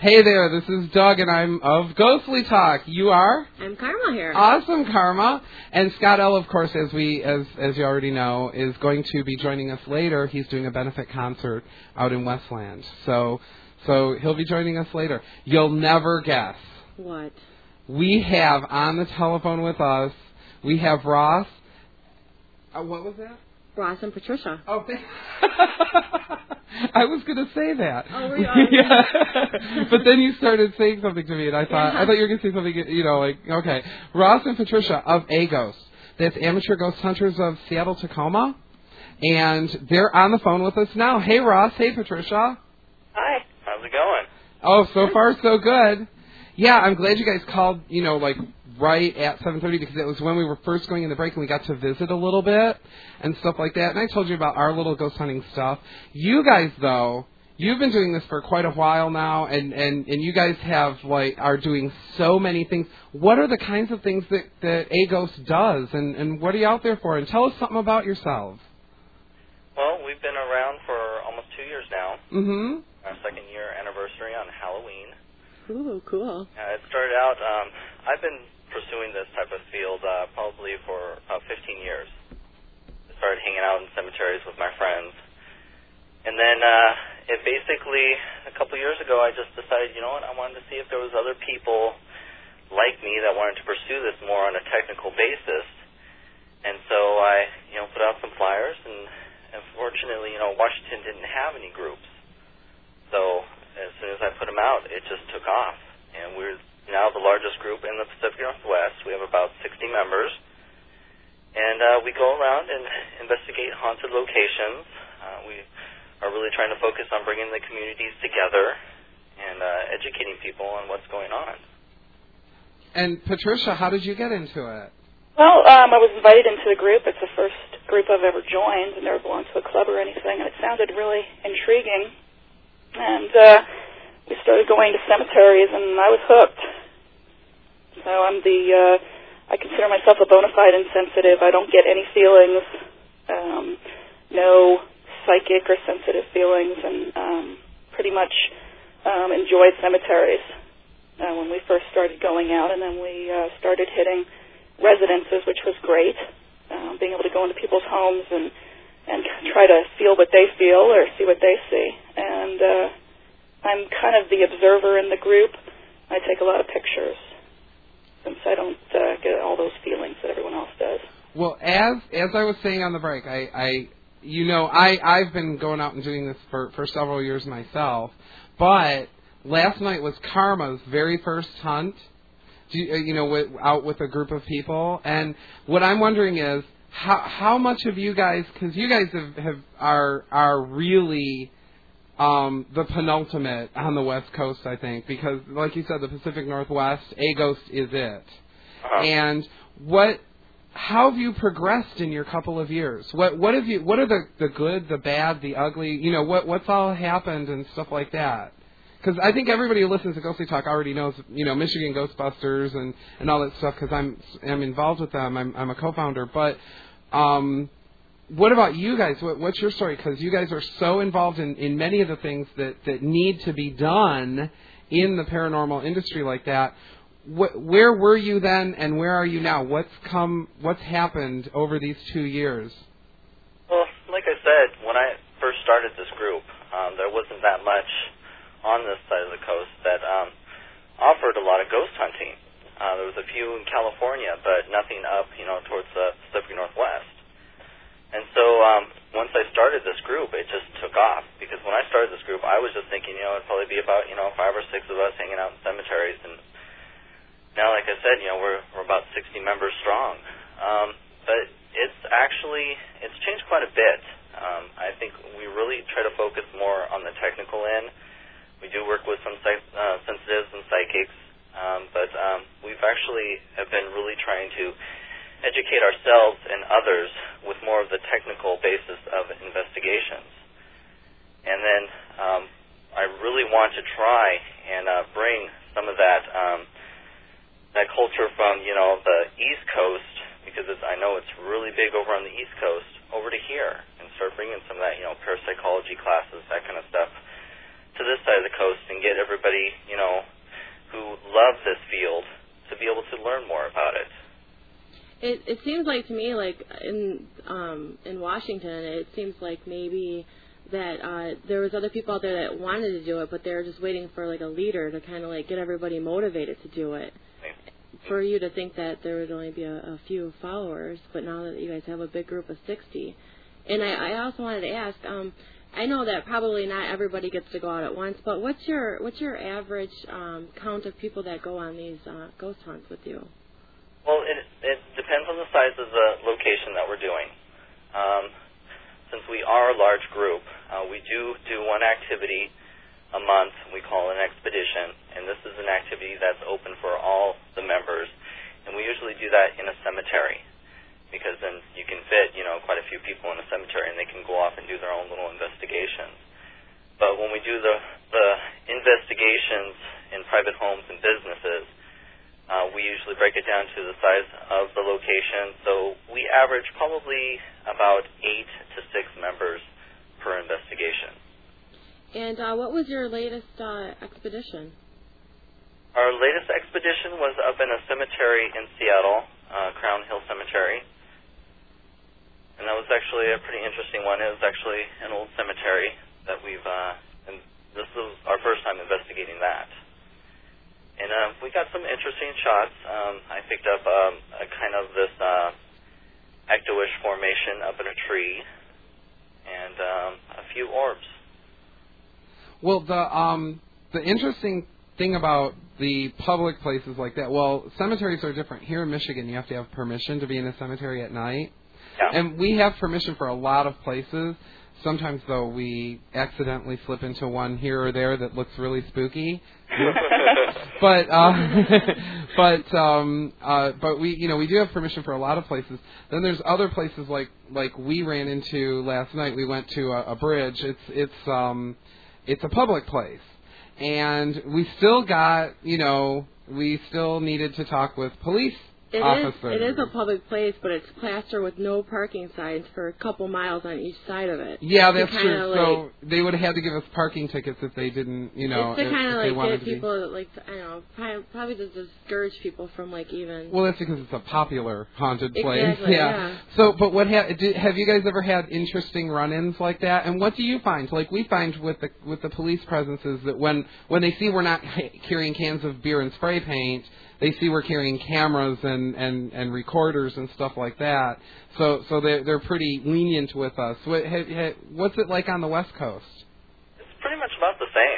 A: Hey there, this is Doug, and I'm of Ghostly Talk. You are?
B: I'm Karma here.
A: Awesome, Karma. And Scott L., of course, as we as as you already know, is going to be joining us later. He's doing a benefit concert out in Westland. So so he'll be joining us later. You'll never guess.
B: What?
A: We have on the telephone with us, we have Ross. Uh, what was that?
B: Ross and Patricia.
A: Oh, thank- I was going to say that.
B: Oh, were you?
A: Yeah. But then you started saying something to me, and I thought
B: Yeah.
A: I thought you were going to say something, you know, like, okay. Ross and Patricia of A-Ghost. That's Amateur Ghost Hunters of Seattle, Tacoma. And they're on the phone with us now. Hey, Ross. Hey, Patricia.
G: Hi. How's it going?
A: Oh, so far so good. Yeah, I'm glad you guys called, you know, like right at seven thirty because it was when we were first going in the break and we got to visit a little bit and stuff like that. And I told you about our little ghost hunting stuff. You guys, though, you've been doing this for quite a while now, and, and, and you guys have, like, are doing so many things. What are the kinds of things that, that A-Ghost does, and, and what are you out there for? And tell us something about yourselves.
G: Well, we've been around for almost two years now.
A: Mm-hmm.
G: Our second year anniversary on Halloween.
B: Ooh, cool.
G: Uh, it started out, um, I've been pursuing this type of field uh, probably for about fifteen years. I started hanging out in cemeteries with my friends. And then uh, it basically, a couple years ago, I just decided, you know what, I wanted to see if there was other people like me that wanted to pursue this more on a technical basis. And so I, you know, put out some flyers, and unfortunately, you know, Washington didn't have any groups. So as soon as I put them out, it just took off. And we're now the largest group in the Pacific Northwest. We have about sixty members. And uh, we go around and investigate haunted locations. Uh, we are really trying to focus on bringing the communities together and uh, educating people on what's going on.
A: And Patricia, how did you get into it?
H: Well, um, I was invited into the group. It's the first group I've ever joined, and never belonged to a club or anything, and it sounded really intriguing. And uh, we started going to cemeteries, and I was hooked. So I'm the, uh, I consider myself a bona fide insensitive. I don't get any feelings, um, no psychic or sensitive feelings, and um, pretty much um, enjoyed cemeteries uh, when we first started going out, and then we uh, started hitting residences, which was great, um, being able to go into people's homes and and try to feel what they feel or see what they see. And uh, I'm kind of the observer in the group. I take a lot of pictures since I don't uh, get all those feelings that everyone else does.
A: Well, as as I was saying on the break, I, I you know, I, I've been going out and doing this for, for several years myself, but last night was Karma's very first hunt, you know, with, out with a group of people. And what I'm wondering is, how how much of you guys, because you guys have, have are are really um, the penultimate on the West Coast, I think, because like you said, the Pacific Northwest, A-Ghost is it.
G: Uh-huh.
A: And what, how have you progressed in your couple of years? What what have you? What are the, the good, the bad, the ugly? You know, what what's all happened and stuff like that? Because I think everybody who listens to Ghostly Talk already knows, you know, Michigan Ghostbusters and, and all that stuff, because I'm I'm involved with them. I'm I'm a co-founder. But um, what about you guys? What, what's your story? Because you guys are so involved in, in many of the things that, that need to be done in the paranormal industry like that. What, where were you then, and where are you now? What's come? What's happened over these two years?
G: Well, like I said, when I first started this group, um, there wasn't that much on this side of the coast that um, offered a lot of ghost hunting. Uh, there was a few in California, but nothing up, you know, towards the Pacific Northwest. And so um, once I started this group, it just took off. Because when I started this group, I was just thinking, you know, it'd probably be about, you know, five or six of us hanging out in cemeteries. And now, like I said, you know, we're we're about sixty members strong. Um, but it's actually, it's changed quite a bit. Um, I think we really try to focus more on the technical end. We do work with some psych- uh, sensitives and psychics, um, but um, we've actually have been really trying to educate ourselves and others with more of the technical basis of investigations. And then um, I really want to try and uh, bring some of that um, that culture from, you know, the East Coast, because it's, I know it's really big over on the East Coast, over to here, and start bringing some of that, you know, parapsychology classes, that kind of stuff, to this side of of the coast and get everybody, you know, who love this field to be able to learn more about it.
B: It it seems like to me, like in um, in Washington, it seems like maybe that uh, there was other people out there that wanted to do it, but they were just waiting for like a leader to kind of like get everybody motivated to do it. For you to think that there would only be a, a few followers, but now that you guys have a big group of sixty, and I, I also wanted to ask. Um, I know that probably not everybody gets to go out at once, but what's your what's your average um, count of people that go on these uh, ghost hunts with you?
G: Well, it, it depends on the size of the location that we're doing. Um, since we are a large group, uh, we do do one activity a month. We call it an expedition, and this is an activity that's open for all the members. And we usually do that in a cemetery, because then you can fit, you know, quite a few people in a cemetery, and they can go off and do their own little investigations. But when we do the the investigations in private homes and businesses, Uh, we usually break it down to the size of the location. So we average probably about eight to six members per investigation.
B: And uh, what was your latest uh, expedition?
G: Our latest expedition was up in a cemetery in Seattle, uh, Crown Hill Cemetery. And that was actually a pretty interesting one. It was actually an old cemetery that we've, uh, and this was our first time investigating that. And uh, we got some interesting shots. Um, I picked up um, a kind of this uh, ecto-ish formation up in a tree, and um, a few orbs.
A: Well, the um, the interesting thing about the public places like that, well, cemeteries are different. Here in Michigan, you have to have permission to be in a cemetery at night.
G: Yeah.
A: And we have permission for a lot of places. Sometimes, though, we accidentally slip into one here or there that looks really spooky. but uh, but um, uh, but we you know we do have permission for a lot of places. Then there's other places like like we ran into last night. We went to a, a bridge. It's it's um it's a public place, and we still got you know we still needed to talk with police.
B: It
A: officers.
B: is, it is a public place, but it's plastered with no parking signs for a couple miles on each side of it.
A: Yeah, that's
B: to
A: true.
B: Like,
A: so they would have had to give us parking tickets if they didn't, you know,
B: it's to
A: if,
B: kind
A: if
B: of
A: they
B: like
A: wanted
B: get
A: to
B: people,
A: be.
B: like, I don't know, probably, probably to discourage people from, like, even...
A: Well, that's because it's a popular haunted place.
B: Exactly,
A: yeah.
B: yeah.
A: So, but what ha- did, have you guys ever had interesting run-ins like that? And what do you find? Like we find with the with the police presences that when when they see we're not carrying cans of beer and spray paint, they see we're carrying cameras and, and, and recorders and stuff like that. So so they're, they're pretty lenient with us. What, have, have, what's it like on the West Coast?
G: It's pretty much about the same.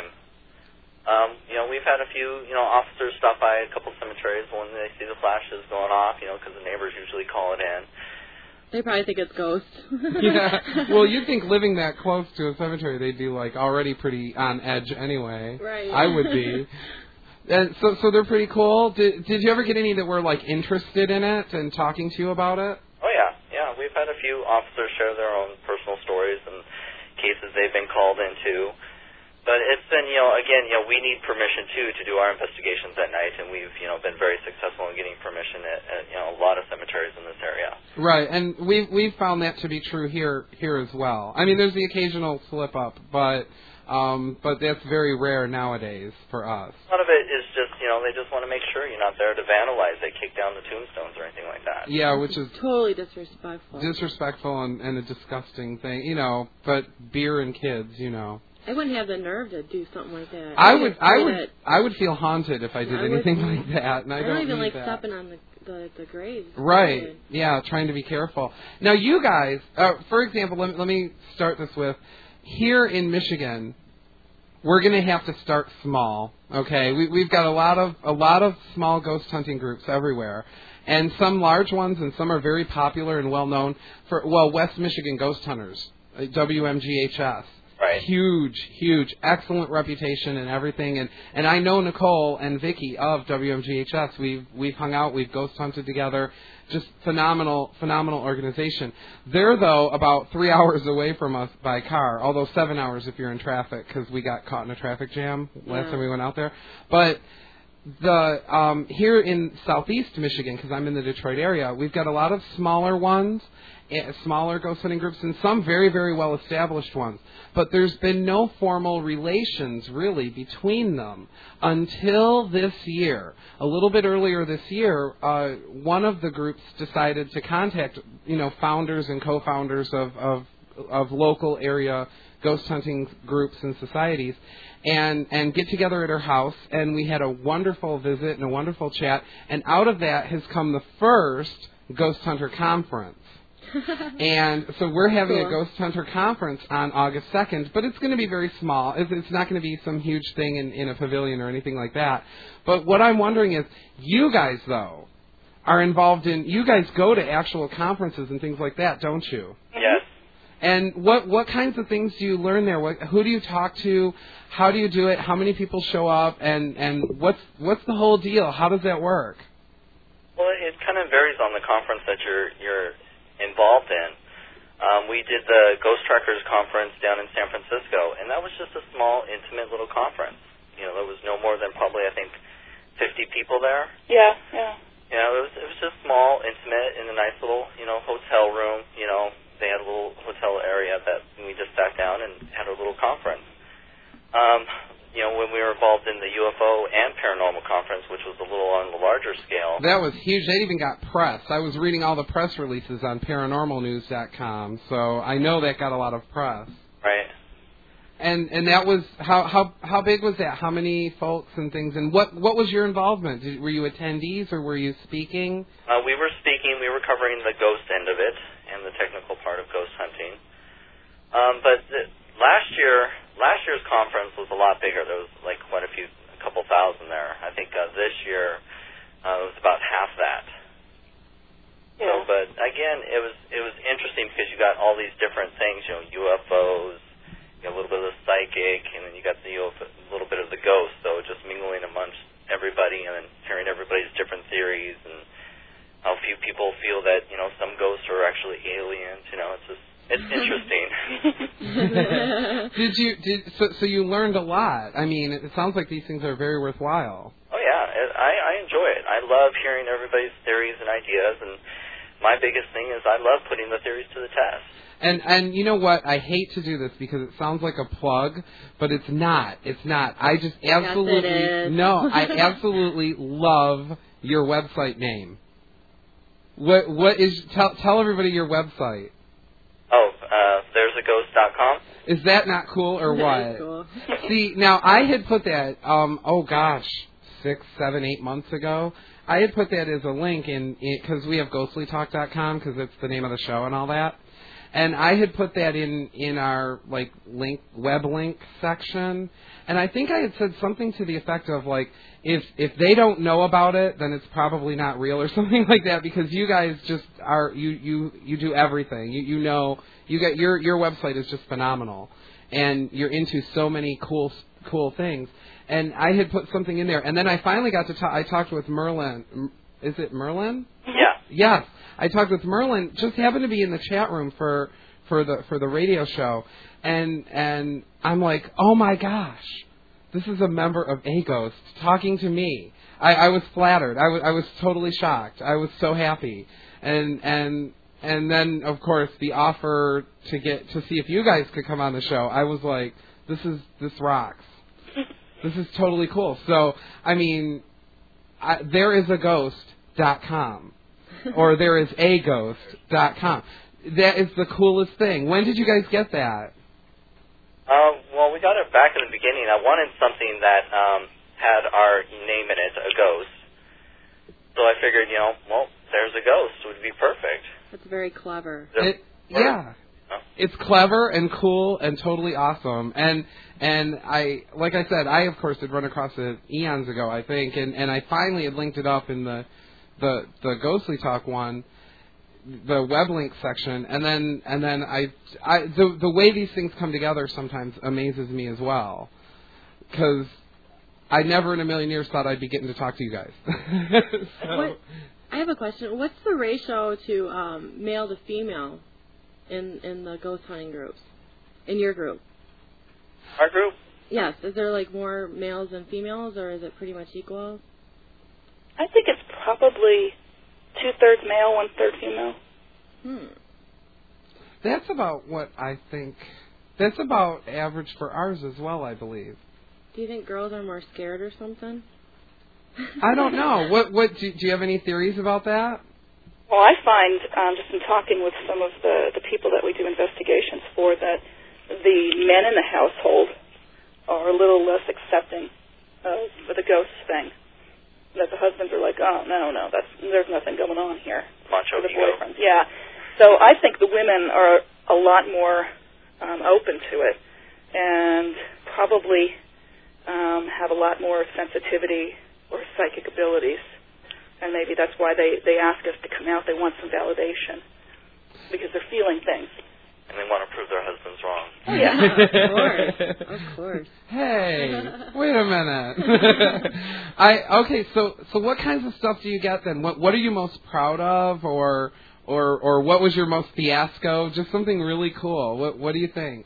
G: Um, you know, we've had a few, you know, officers stop by a couple cemeteries when they see the flashes going off, you know, because the neighbors usually call it in.
B: They probably think it's ghosts.
A: Yeah. Well, you'd think living that close to a cemetery, they'd be, like, already pretty on edge anyway.
B: Right.
A: I would be. And so, so they're pretty cool. Did Did you ever get any that were like interested in it and talking to you about it?
G: Oh yeah, yeah. We've had a few officers share their own personal stories and cases they've been called into. But it's been, you know, again, you know, we need permission too to do our investigations at night, and we've, you know, been very successful in getting permission at, at you know, a lot of cemeteries in this area.
A: Right, and we've we've found that to be true here here as well. I mean, there's the occasional slip up, but. Um, but that's very rare nowadays for us.
G: A lot of it is just, you know, they just want to make sure you're not there to vandalize. They kick down the tombstones or anything like that.
A: Yeah, which is
B: totally disrespectful.
A: Disrespectful and, and a disgusting thing, you know. But beer and kids, you know.
B: I wouldn't have the nerve to do something like that.
A: I,
B: I
A: would, I would,
B: it.
A: I would feel haunted if I did
B: I
A: anything
B: would,
A: like that, and I,
B: I
A: don't,
B: don't even
A: need
B: like
A: that.
B: stepping on the the, the graves.
A: Right.
B: Period.
A: Yeah, trying to be careful. Now, you guys, uh, for example, let, let me start this with here in Michigan. We're going to have to start small, okay? We, we've got a lot of a lot of small ghost hunting groups everywhere, and some large ones, and some are very popular and well known for well, West Michigan Ghost Hunters, uh, W M G H S.
G: Right.
A: Huge, huge, excellent reputation and everything, and and I know Nicole and Vicky of W M G H S. We've we've hung out, we've ghost hunted together. Just phenomenal, phenomenal organization. They're, though, about three hours away from us by car, although seven hours if you're in traffic because we got caught in a traffic jam last
B: yeah.
A: time we went out there. But the um, here in Southeast Michigan, because I'm in the Detroit area, we've got a lot of smaller ones, eh, smaller ghost hunting groups, and some very, very well-established ones. But there's been no formal relations, really, between them until this year. A little bit earlier this year, uh, one of the groups decided to contact, you know, founders and co-founders of, of, of local area ghost hunting groups and societies, and and get together at her house, and we had a wonderful visit and a wonderful chat, and out of that has come the first Ghost Hunter Conference. And so we're having
B: Cool.
A: a Ghost Hunter Conference on August second, but it's going to be very small. It's, it's not going to be some huge thing in, in a pavilion or anything like that. But what I'm wondering is, you guys, though, are involved in, you guys go to actual conferences and things like that, don't you?
G: Yes.
A: And what what kinds of things do you learn there? What, who do you talk to? How do you do it? How many people show up? And, and what's what's the whole deal? How does that work?
G: Well, it kind of varies on the conference that you're you're involved in. Um, we did the Ghost Trackers conference down in San Francisco, and that was just a small, intimate little conference. You know, there was no more than probably, I think, fifty people there.
H: Yeah, yeah.
G: You know, it was it was just small, intimate, in a nice little, you know, hotel room. You know, they had a little hotel area that we just sat down and had a little conference. Um, you know, when we were involved in the U F O and paranormal conference, which was a little on the larger scale.
A: That was huge. They even got press. I was reading all the press releases on paranormal news dot com, so I know that got a lot of press.
G: Right.
A: And and that was how how how big was that? How many folks and things? And what what was your involvement? Did, were you attendees or were you speaking?
G: Uh, we were speaking. We were covering the ghost end of it and the technical part of ghost hunting. Um, but the, last year, last year's conference was a lot bigger. There was like quite a few, a couple thousand there. I think uh, this year uh, it was about half that.
H: Yeah.
G: So, but again, it was it was interesting because you got all these different things. You know, U F Os. You got a little bit of the psychic, and then you got the a little bit of the ghost. So just mingling amongst everybody, and then hearing everybody's different theories, and how few people feel that you know some ghosts are actually aliens. You know, it's just it's interesting.
A: Did you did so? So you learned a lot. I mean, it sounds like these things are very worthwhile.
G: Oh yeah, it, I I enjoy it. I love hearing everybody's theories and ideas, and my biggest thing is I love putting the theories to the test.
A: And and you know what? I hate to do this because it sounds like a plug, but it's not. It's not. I just absolutely
B: Yes, it is.
A: no. I absolutely love your website name. What what is? Tell tell everybody your website.
G: Oh, uh, there's a ghost dot com.
A: Is that not cool or what?
B: That is cool.
A: See, now I had put that. Um, oh gosh, six, seven, eight months ago. I had put that as a link in because we have ghostly talk dot com because it's the name of the show and all that. And I had put that in, in our like link web link section, and I think I had said something to the effect of like, if if they don't know about it, then it's probably not real or something like that, because you guys just are you you, you do everything. You you know you get your your website is just phenomenal, and you're into so many cool cool things. And I had put something in there, and then I finally got to talk. I talked with Merlin. Is it Merlin?
G: Yeah.
A: Yes, I talked with Merlin. Just happened to be in the chat room for, for the for the radio show, and and I'm like, oh my gosh, this is a member of A Ghost talking to me. I, I was flattered. I was I was totally shocked. I was so happy, and and and then of course the offer to get to see if you guys could come on the show. I was like, this is this rocks. This is totally cool. So I mean, I, there is a ghost dot com. Or there is a ghost dot com. That is the coolest thing. When did you guys get that?
G: Uh, well, we got it back in the beginning. I wanted something that um, had our name in it, a ghost. So I figured, you know, well, there's a ghost. It would be perfect.
B: That's very clever.
A: It, yeah. It's clever and cool and totally awesome. And and I, like I said, I, of course, had run across it eons ago, I think, and, and I finally had linked it up in the the the Ghostly Talk one, the web link section, and then and then I, I the the way these things come together sometimes amazes me as well, because I never in a million years thought I'd be getting to talk to you guys. so.
B: What, I have a question. What's the ratio to um, male to female in in the ghost hunting groups, in your group?
G: Our group?
B: Yes. Is there like more males than females, or is it pretty much equal?
H: I think it's probably two-thirds male, one-third female.
B: Hmm.
A: That's about what I think. That's about average for ours as well, I believe.
B: Do you think girls are more scared or something?
A: I don't know. What? What? Do, do you have any theories about that?
H: Well, I find, um, just in talking with some of the, the people that we do investigations for, that the men in the household are a little less accepting of the ghost thing. That the husbands are like, oh, no, no, that's there's nothing going on here.
G: Macho
H: The
G: ego.
H: boyfriends, yeah. So I think the women are a lot more um, open to it and probably um, have a lot more sensitivity or psychic abilities. And maybe that's why they, they ask us to come out. They want some validation because they're feeling things.
G: And they want to prove their husband's wrong.
H: Oh, yeah.
B: Of course. Of course.
A: Hey, wait a minute. I okay. So so what kinds of stuff do you get then? What what are you most proud of, or or or what was your most fiasco? Just something really cool. What what do you think?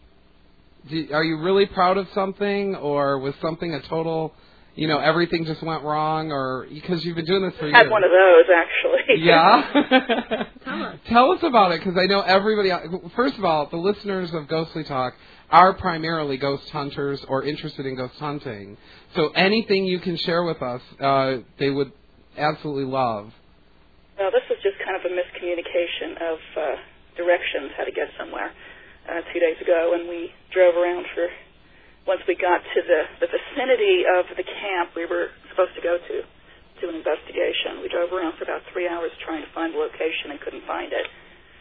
A: Do, are you really proud of something, or was something a total? You know, everything just went wrong, or because you've been doing this for years.
H: I had one of those, actually.
A: Yeah?
B: Tell us.
A: Tell us about it, because I know everybody... First of all, the listeners of Ghostly Talk are primarily ghost hunters or interested in ghost hunting. So anything you can share with us, uh, they would absolutely love.
H: Well, this was just kind of a miscommunication of uh, directions, how to get somewhere, uh, two days ago, and we drove around for... Once we got to the, the vicinity of the camp we were supposed to go to, to an investigation, we drove around for about three hours trying to find the location and couldn't find it.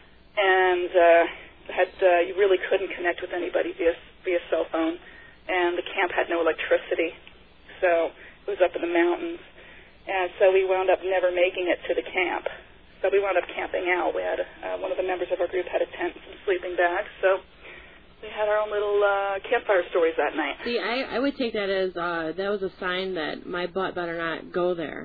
H: And uh, had uh, you really couldn't connect with anybody via via cell phone, and the camp had no electricity, so it was up in the mountains. And so we wound up never making it to the camp. So we wound up camping out. We had uh, one of the members of our group had a tent and some sleeping bags, so we had our own little uh, campfire stories that night.
B: See, I, I would take that as uh, that was a sign that my butt better not go there.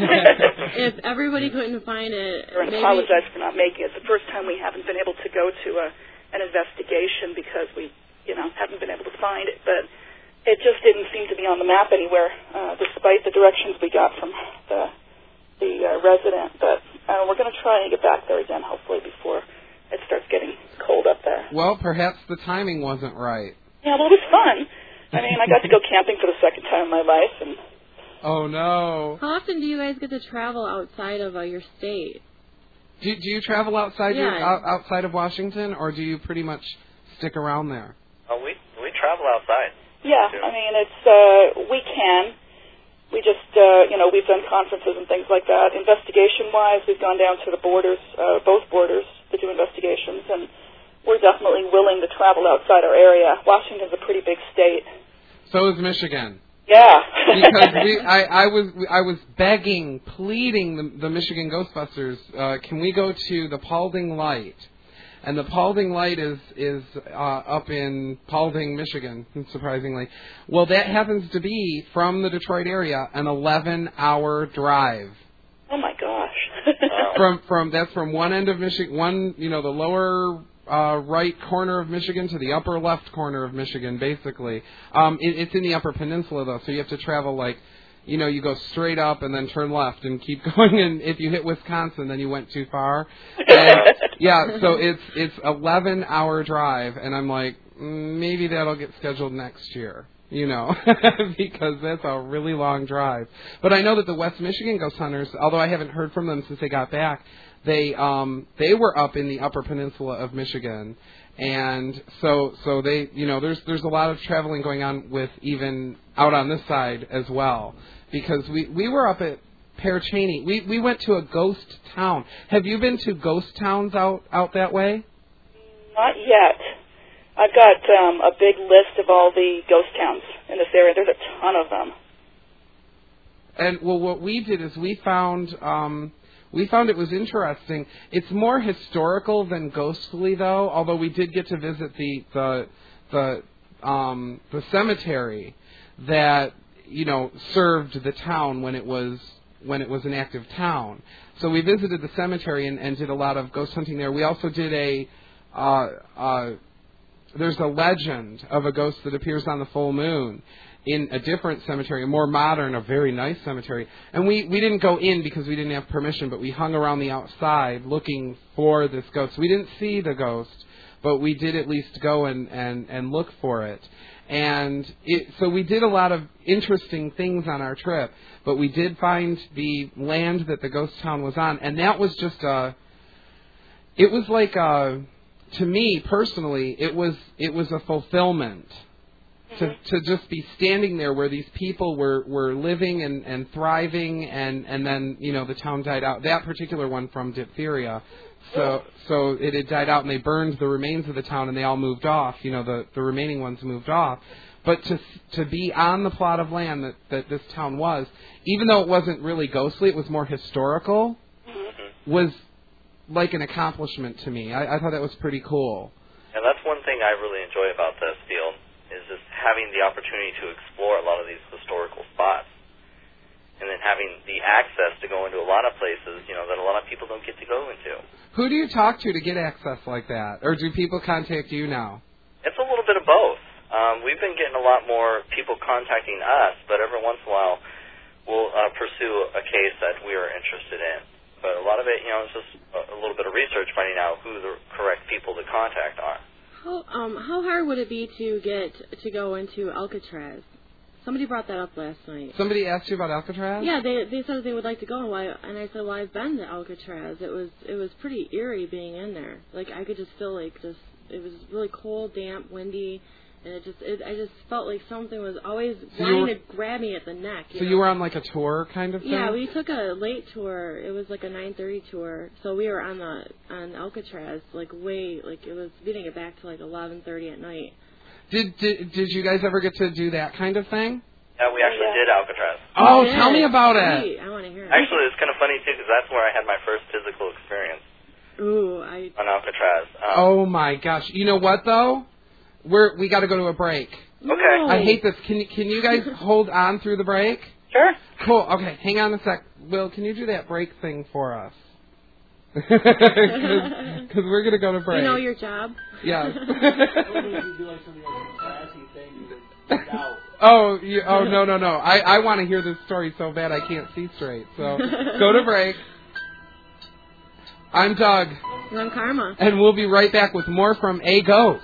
B: If everybody couldn't find it,
H: and
B: maybe...
H: apologize for not making it. It's the first time we haven't been able to go to a, an investigation because we, you know, haven't been able to find it. But it just didn't seem to be on the map anywhere, uh, despite the directions we got from the the uh, resident. But uh, we're going to try and get back there again, hopefully, before it starts getting cold up there.
A: Well, perhaps the timing wasn't right.
H: Yeah, well, it was fun. I mean, I got to go camping for the second time in my life, and
A: oh no!
B: How often do you guys get to travel outside of uh, your state?
A: Do do you travel outside
B: Yeah.
A: your, out, outside of Washington, or do you pretty much stick around there?
G: Oh, we we travel outside.
H: yeah,
G: too.
H: I mean, it's uh, we can. We just, uh, you know, we've done conferences and things like that. Investigation-wise, we've gone down to the borders, uh, both borders, to do investigations, and we're definitely willing to travel outside our area. Washington's a pretty big state.
A: So is Michigan.
H: Yeah.
A: Because we, I, I was, I was begging, pleading the, the Michigan Ghostbusters. Uh, can we go to the Paulding Light? And the Paulding Light is is uh, up in Paulding, Michigan, surprisingly. Well, that happens to be from the Detroit area an eleven-hour drive.
H: Oh my gosh.
A: from from that's from one end of Michigan, one you know the lower uh, right corner of Michigan to the upper left corner of Michigan, basically. Um, it, it's in the Upper Peninsula though, so you have to travel like. You know, you go straight up and then turn left and keep going. And if you hit Wisconsin, then you went too far. And, yeah, so it's it's eleven hour drive, and I'm like, mm, maybe that'll get scheduled next year. You know, because that's a really long drive. But I know that the West Michigan Ghost Hunters, although I haven't heard from them since they got back, they um they were up in the Upper Peninsula of Michigan. And so, so they, you know, there's there's a lot of traveling going on with even out on this side as well, because we, we were up at Pear Cheney. We we went to a ghost town. Have you been to ghost towns out, out that way?
H: Not yet. I've got um, a big list of all the ghost towns in this area. There's a ton of them.
A: And well, what we did is we found. Um, We found it was interesting. It's more historical than ghostly, though. Although we did get to visit the the the um, the cemetery that you know served the town when it was when it was an active town. So we visited the cemetery and, and did a lot of ghost hunting there. We also did a uh, uh, there's a legend of a ghost that appears on the full moon. in a different cemetery, a more modern, a very nice cemetery. And we, we didn't go in because we didn't have permission, but we hung around the outside looking for this ghost. We didn't see the ghost, but we did at least go and, and, and look for it. And it, so we did a lot of interesting things on our trip, but we did find the land that the ghost town was on, and that was just a, it was like a, to me personally, it was, it was a fulfillment. To, to just be standing there where these people were, were living and, and thriving, and, and then, you know, the town died out. That particular one from diphtheria. So so it had died out, and they burned the remains of the town, and they all moved off. You know, the, the remaining ones moved off. But to to be on the plot of land that, that this town was, even though it wasn't really ghostly, it was more historical, was like an accomplishment to me. I, I thought that was pretty cool.
G: And that's one thing I really enjoy about this field, is just having the opportunity to explore a lot of these historical spots. And then having the access to go into a lot of places, you know, that a lot of people don't get to go into.
A: Who do you talk to to get access like that? Or do people contact you now?
G: It's a little bit of both. Um, we've been getting a lot more people contacting us, but every once in a while we'll uh, pursue a case that we are interested in. But a lot of it, you know, it's just a, a little bit of research finding out who the correct people to contact are.
B: How um how hard would it be to get to go into Alcatraz? Somebody brought that up last night.
A: Somebody asked you about Alcatraz?
B: Yeah, they they said they would like to go, and why? And I said, well, I've been to Alcatraz. It was it was pretty eerie being in there. Like I could just feel like just it was really cold, damp, windy, and it just it, I just felt like something was always
A: so
B: wanting
A: were,
B: to grab me at the neck. You
A: so
B: know?
A: you were on like a tour kind of thing?
B: Yeah, we took a late tour. It was like a nine thirty tour. So we were on the on Alcatraz like way like it was we didn't get back to like eleven thirty at night.
A: Did, did did you guys ever get to do that kind of thing?
G: Yeah, we actually
H: Yeah.
G: did Alcatraz.
A: Oh,
B: Yeah,
A: tell me about
B: great.
A: it.
B: I want to hear it.
G: Actually, it's kind of funny, too, because that's where I had my first physical experience
B: Ooh, I.
G: on Alcatraz. Um,
A: Oh my gosh! You know what though? We're we got to go to a break.
B: No.
G: Okay.
A: I hate this. Can you can you guys hold on through the break?
G: Sure.
A: Cool. Okay, hang on a sec. Will, can you do that break thing for us? Because we're gonna go to break.
B: You know your job.
A: Yes.
E: I don't think you do like some of the classy thing you would get out.
A: Oh, you, oh no no no! I I want to hear this story so bad I can't see straight. So go to break. I'm Doug,
B: And I'm Karma.
A: and we'll be right back with more from A Ghost.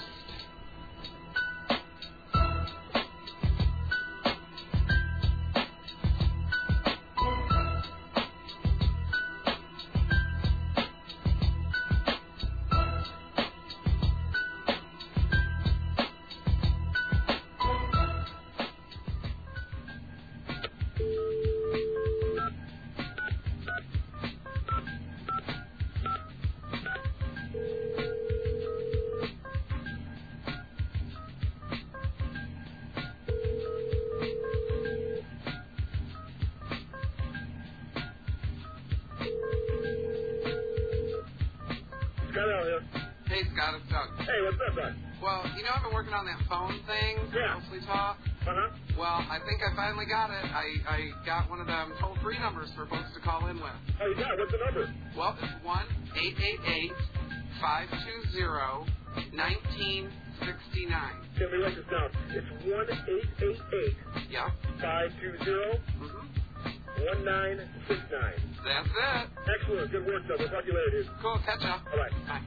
C: Scott out here.
A: Hey Scott, it's Doug.
C: Hey, what's up, bud?
A: Well, you know I've been working on that phone thing,
C: Yeah.
A: mostly talk.
C: Uh-huh.
A: Well, I think I finally got it. I, I got one of them toll-free numbers for folks to call in with.
C: Oh, you got it. What's the number?
A: Well, it's one eight eight eight, five two zero, one nine six nine.
C: Let me write this down. It's one eight eight eight,
A: Yeah.
C: five two zero,
A: Mm-hmm.
C: one nine six nine.
A: That's it.
C: Excellent. Good work, Doug. We'll talk to you later, dude.
A: Cool. Catch ya.
C: All right.
A: Bye.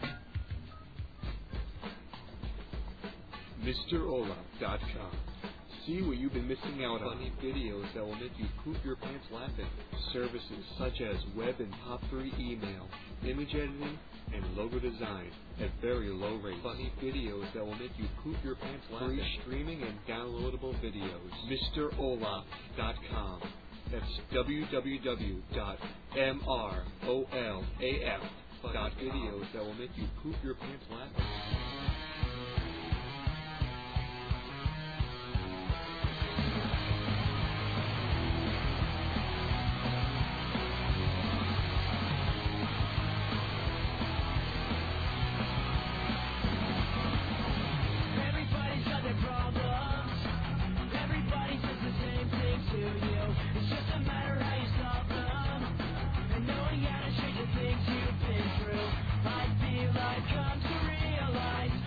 I: Mister Olaf dot com. See what you've been missing out on. Funny videos that will make you poop your pants laughing. Services such as web and pop three email, image editing, and logo design at very low rates. Funny videos that will make you poop your pants laughing. Free streaming and downloadable videos. Mister Olaf dot com. That's w w w dot m-r-o-l-a-f dot videos that will make you poop your pants laughing.
F: Everybody's got their problems. Everybody says the same thing to you. It's just a matter how you solve them. And knowing how to change the things you've been through. I feel I've come to realize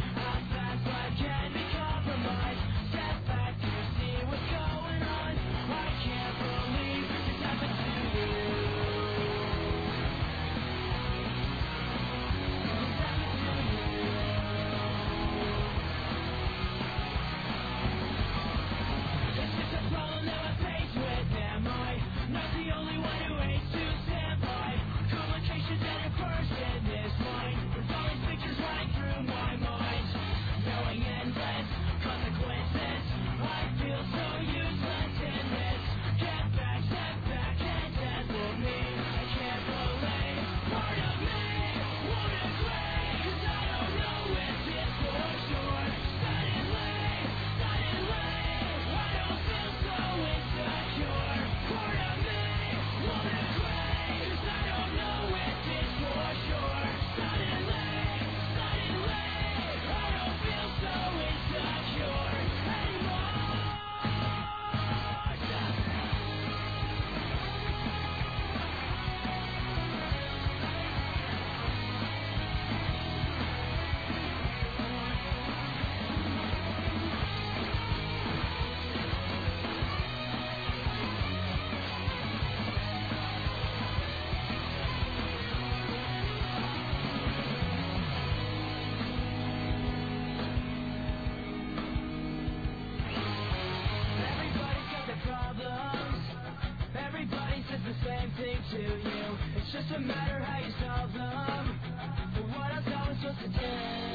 F: matter how you solve them. But what else are we supposed to do?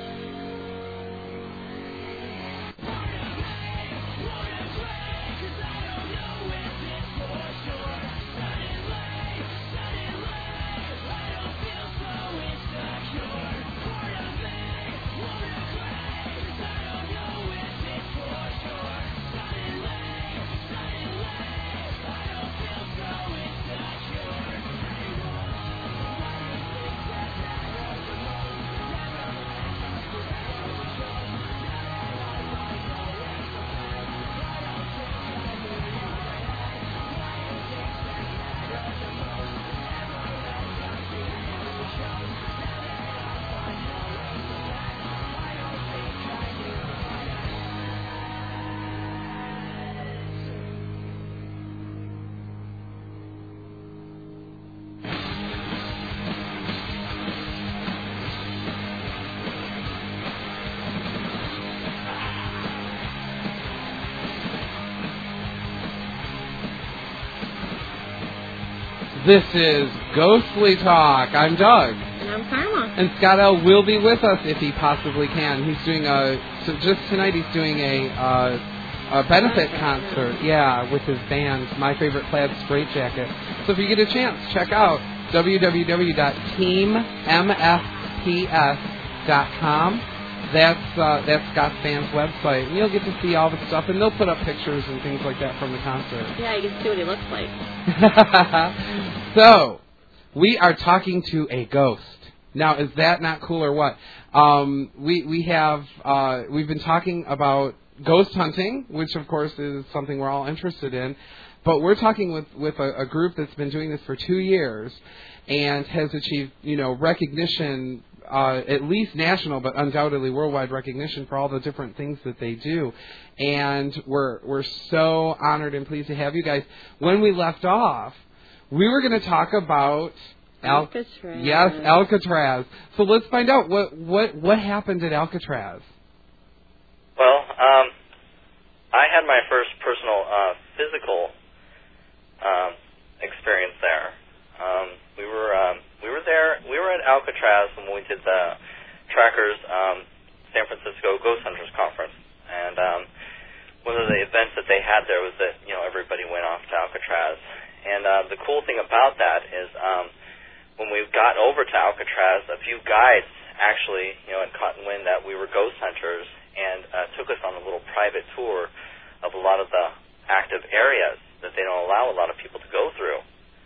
F: Wanna make, wanna break, 'cause I don't know if it's for sure. Suddenly, suddenly, I don't feel so insecure. Wanna make, wanna break, 'cause I don't know if it's for sure. Suddenly, suddenly, I don't feel so insecure anymore. Why do you think that matters the most? Never let us forever show. Now that I might know it's a pain, I don't think I knew you were ahead. Why do you think that matters the most? Never let us forever show. Now that I might know it's a pain, I don't think I knew you were ahead.
A: This is Ghostly Talk. I'm Doug.
B: And I'm Karma.
A: And Scott L. will be with us if he possibly can. He's doing a, so just tonight he's doing a, uh, a benefit concert, yeah, with his band, My Favorite Plaid Straitjacket. So if you get a chance, check out w w w dot team m f p s dot com. That's uh, that's Scott's band's website, and you'll get to see all the stuff, and they'll put up pictures and things like that from the concert.
B: Yeah, you can see what he looks like.
A: So, we are talking to a ghost. Now, is that not cool or what? Um, we we have uh, we've been talking about ghost hunting, which of course is something we're all interested in. But we're talking with with a, a group that's been doing this for two years and has achieved, you know, recognition. Uh, at least national, but undoubtedly worldwide recognition for all the different things that they do. And we're we're so honored and pleased to have you guys. When we left off, we were going to talk about Al-
B: Alcatraz.
A: Yes, Alcatraz. So let's find out what what what happened at Alcatraz.
G: Well, um, I had my first personal uh, physical um, experience there. Um, we were um, we were there. We were at Alcatraz when we did the Trackers um, San Francisco Ghost Hunters Conference, and um, one of the events that they had there was that you know everybody went off to Alcatraz. And uh, the cool thing about that is um, when we got over to Alcatraz, a few guides actually you know had caught wind that we were ghost hunters and uh, took us on a little private tour of a lot of the active areas that they don't allow a lot of people to go through.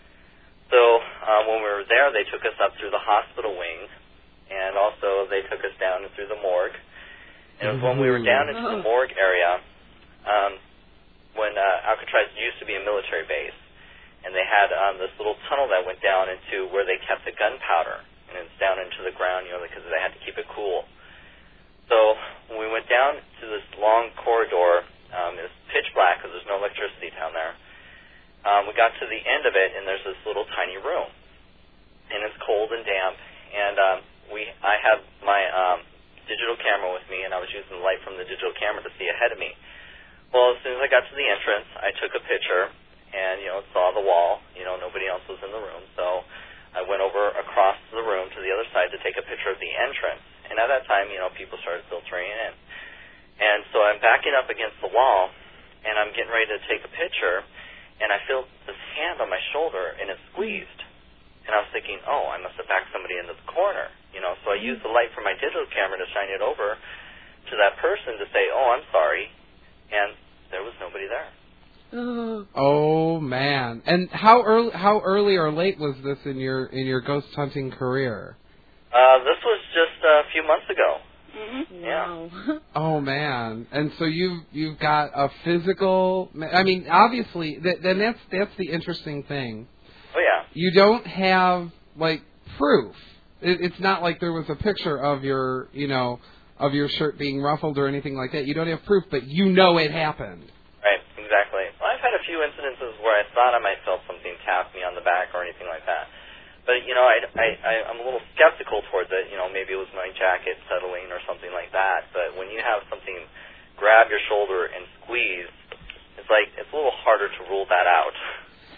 G: So uh, when we were there, they took us up through the hospital wing, and also they took us down through the morgue. And it was when we were down into the morgue area, um, when uh, Alcatraz used to be a military base, and they had um, this little tunnel that went down into where they kept the gunpowder, and it's down into the ground, you know, because they had to keep it cool. So when we went down to this long corridor, um, it was pitch black because there's no electricity down there. Um, we got to the end of it, and there's this little tiny room, and it's cold and damp. And um, we, I had my um, digital camera with me, and I was using the light from the digital camera to see ahead of me. Well, as soon as I got to the entrance, I took a picture, and you know, saw the wall. You know, nobody else was in the room, so I went over across the room to the other side to take a picture of the entrance. And at that time, you know, people started filtering in, and so I'm backing up against the wall, and I'm getting ready to take a picture. And I feel this hand on my shoulder, and it's squeezed. And I was thinking, oh, I must have backed somebody into the corner. You know, so I used the light from my digital camera to shine it over to that person to say, oh, I'm sorry. And there was nobody there.
B: Oh.
A: Oh man! And how early, how early or late was this in your in your ghost hunting career?
G: Uh, this was just a few months ago.
B: Mm-hmm.
G: Yeah.
B: Wow.
A: Oh man! And so you've you've got a physical. I mean, obviously, th- then that's that's the interesting thing.
G: Oh yeah.
A: You don't have like proof. It, it's not like there was a picture of your you know of your shirt being ruffled or anything like that. You don't have proof, but you know it happened.
G: Right. Exactly. Well, I've had a few incidences where I thought I might felt something tap me on the back or anything like that. But, you know, I, I, I, I'm a little skeptical towards it. You know, maybe it was my jacket settling or something like that. But when you have something grab your shoulder and squeeze, it's like, it's a little harder to rule that out.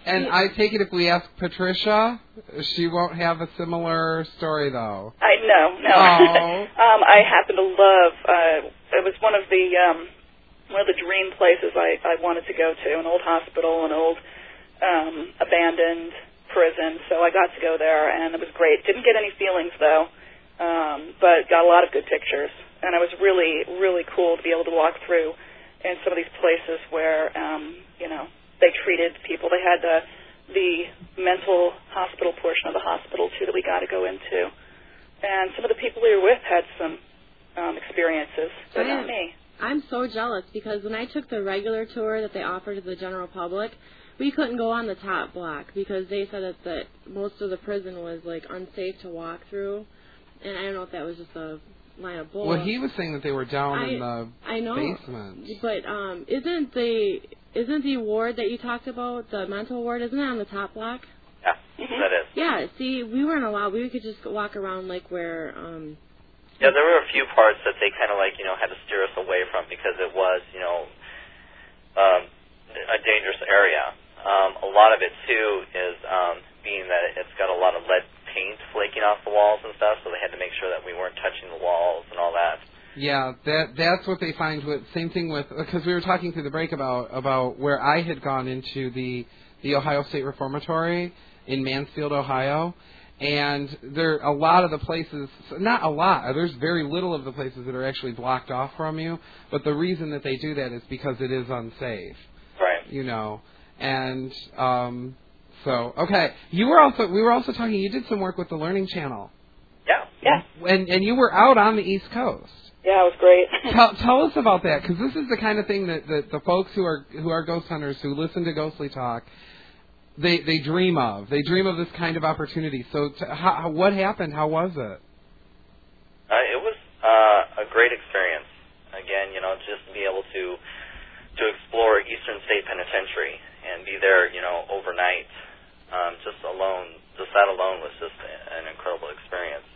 A: And I take it if we ask Patricia, she won't have a similar story, though.
H: I no, no.
A: Oh.
H: um, I happen to love. Uh, it was one of the um, one of the dream places I, I wanted to go to. An old hospital, an old um, abandoned prison. So I got to go there, and it was great. Didn't get any feelings though, um, but got a lot of good pictures. And it was really, really cool to be able to walk through in some of these places where, um, you know, they treated people. They had the, the mental hospital portion of the hospital, too, that we got to go into. And some of the people we were with had some um, experiences, but not me.
B: I'm so jealous because when I took the regular tour that they offered to the general public, we couldn't go on the top block because they said that the, most of the prison was, like, unsafe to walk through. And I don't know if that was just a line of bull.
A: Well, he was saying that they were down
B: I,
A: in the
B: I know,
A: basement.
B: But um, isn't the isn't the ward that you talked about, the mental ward, isn't that on the top block?
G: Yeah, that is.
B: Yeah. See, we weren't allowed. We could just walk around like where. Um,
G: yeah, there were a few parts that they kind of like you know had to steer us away from because it was you know um, a dangerous area. Um, a lot of it too is um, being that it's got a lot of lead paint flaking off the walls and stuff, so they had to make sure that we weren't touching the walls and all that.
A: Yeah, that that's what they find with same thing with because we were talking through the break about about where I had gone into the the Ohio State Reformatory in Mansfield, Ohio, and there a lot of the places, not a lot, there's very little of the places that are actually blocked off from you, but the reason that they do that is because it is unsafe.
G: Right.
A: You know, and um So okay, you were also we were also talking. You did some work with the Learning Channel.
G: Yeah.
H: Yeah.
A: And and you were out on the East Coast.
H: Yeah, it was great.
A: tell tell us about that because this is the kind of thing that, that the folks who are who are ghost hunters who listen to Ghostly Talk, they they dream of. They dream of this kind of opportunity. So t- how, what happened? How was it?
G: Uh, it was uh, a great experience. Again, you know, just to be able to to explore Eastern State Penitentiary and be there, you know, overnight. Um, just alone, just that alone was just an incredible experience.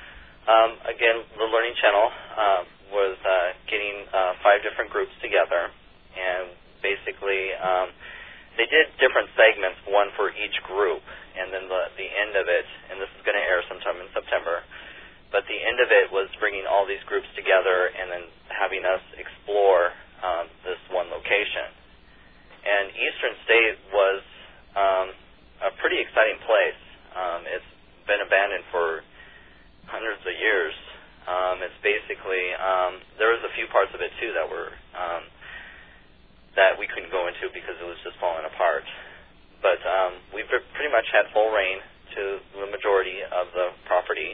G: Um, again, the Learning Channel uh, was uh, getting uh, five different groups together, and basically um, they did different segments, one for each group, and then the, the end of it, and this is going to air sometime in September, but the end of it was bringing all these groups together and then having us explore um, this one location. And Eastern State was um, a pretty exciting place. Um, it's been abandoned for hundreds of years. Um, it's basically um, there was a few parts of it too that were um, that we couldn't go into because it was just falling apart. But um, we pretty much had full reign to the majority of the property.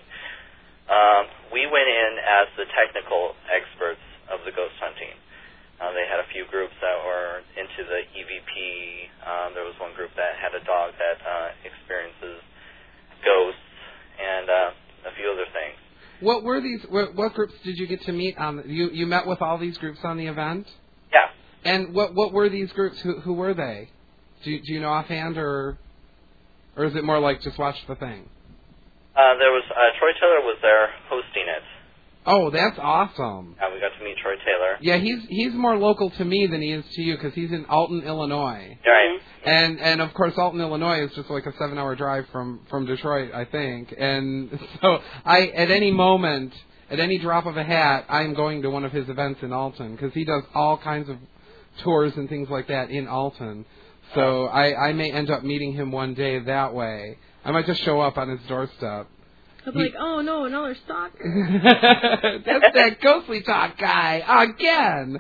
G: Um, we went in as the technical experts of the ghost hunting. Uh, they had a few groups that were into the E V P. Um, there was one group that had a dog that uh, experiences ghosts and uh, a few other things.
A: What were these? What, what groups did you get to meet on? The, you you met with all these groups on the event?
G: Yeah.
A: And what what were these groups? Who who were they? Do you, do you know offhand, or or is it more like just watch the thing?
G: Uh, there was uh, Troy Taylor was there hosting it.
A: Oh, that's awesome.
G: Uh, we got to meet Troy Taylor.
A: Yeah, he's he's more local to me than he is to you because he's in Alton, Illinois.
G: Right.
A: And and of course Alton, Illinois is just like a seven-hour drive from, from Detroit, I think. And so I at any moment, at any drop of a hat, I'm going to one of his events in Alton because he does all kinds of tours and things like that in Alton. So I, I may end up meeting him one day that way. I might just show up on his doorstep.
B: I'll be like, oh no, another stalker.
A: That's that Ghostly Talk guy again.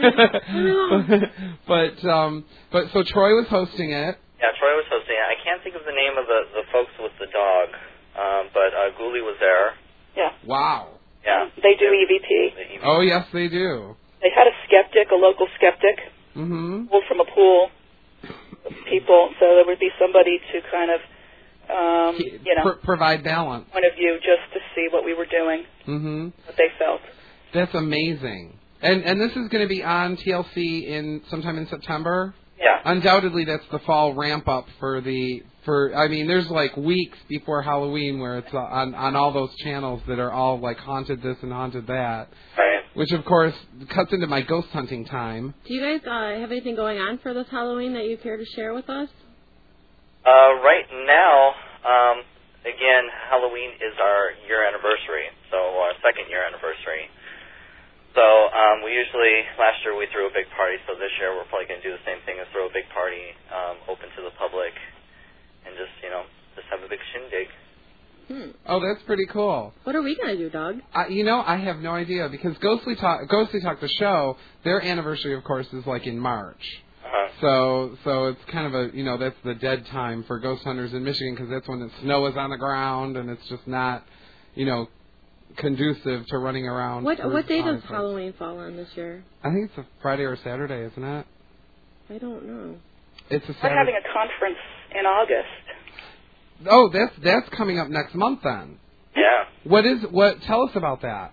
A: but um, but so Troy was hosting it.
G: Yeah, Troy was hosting it. I can't think of the name of the, the folks with the dog, um, but uh, Ghoulie was there.
H: Yeah.
A: Wow.
H: Yeah. They do E V P.
G: The E V P.
A: Oh yes, they do.
H: They had a skeptic, a local skeptic,
A: Mm-hmm.
H: pulled from a pool of people, so there would be somebody to kind of. Um, you know,
A: Pro- provide balance.
H: Point of view, just to see what we were doing,
A: Mm-hmm.
H: what they felt.
A: That's amazing. And and this is going to be on T L C in sometime in September.
H: Yeah.
A: Undoubtedly, that's the fall ramp up for the for. I mean, there's like weeks before Halloween where it's uh, on on all those channels that are all like haunted this and haunted that.
G: Right.
A: Which of course cuts into my ghost hunting time.
B: Do you guys uh, have anything going on for this Halloween that you care to share with us?
G: Uh, right now, um, again, Halloween is our year anniversary, so our second year anniversary. So um, we usually, last year we threw a big party, so this year we're probably going to do the same thing as throw a big party, um, open to the public, and just, you know, just have a big shindig.
B: Hmm.
A: Oh, that's pretty cool.
B: What are we going to do, Doug?
A: Uh, you know, I have no idea, because Ghostly Talk, Ghostly Talk, the show, their anniversary, of course, is like in March.
G: Uh-huh.
A: So, so it's kind of a, you know, that's the dead time for ghost hunters in Michigan, because that's when the snow is on the ground and it's just not, you know, conducive to running around.
B: What
A: for
B: what day does
A: haunted.
B: Halloween fall on this year?
A: I think it's a Friday or a Saturday, isn't it?
B: I don't know.
A: It's a
H: We're
A: Saturday.
H: having a conference in August.
A: Oh, that's that's coming up next month then.
G: Yeah.
A: What is what? Tell us about that.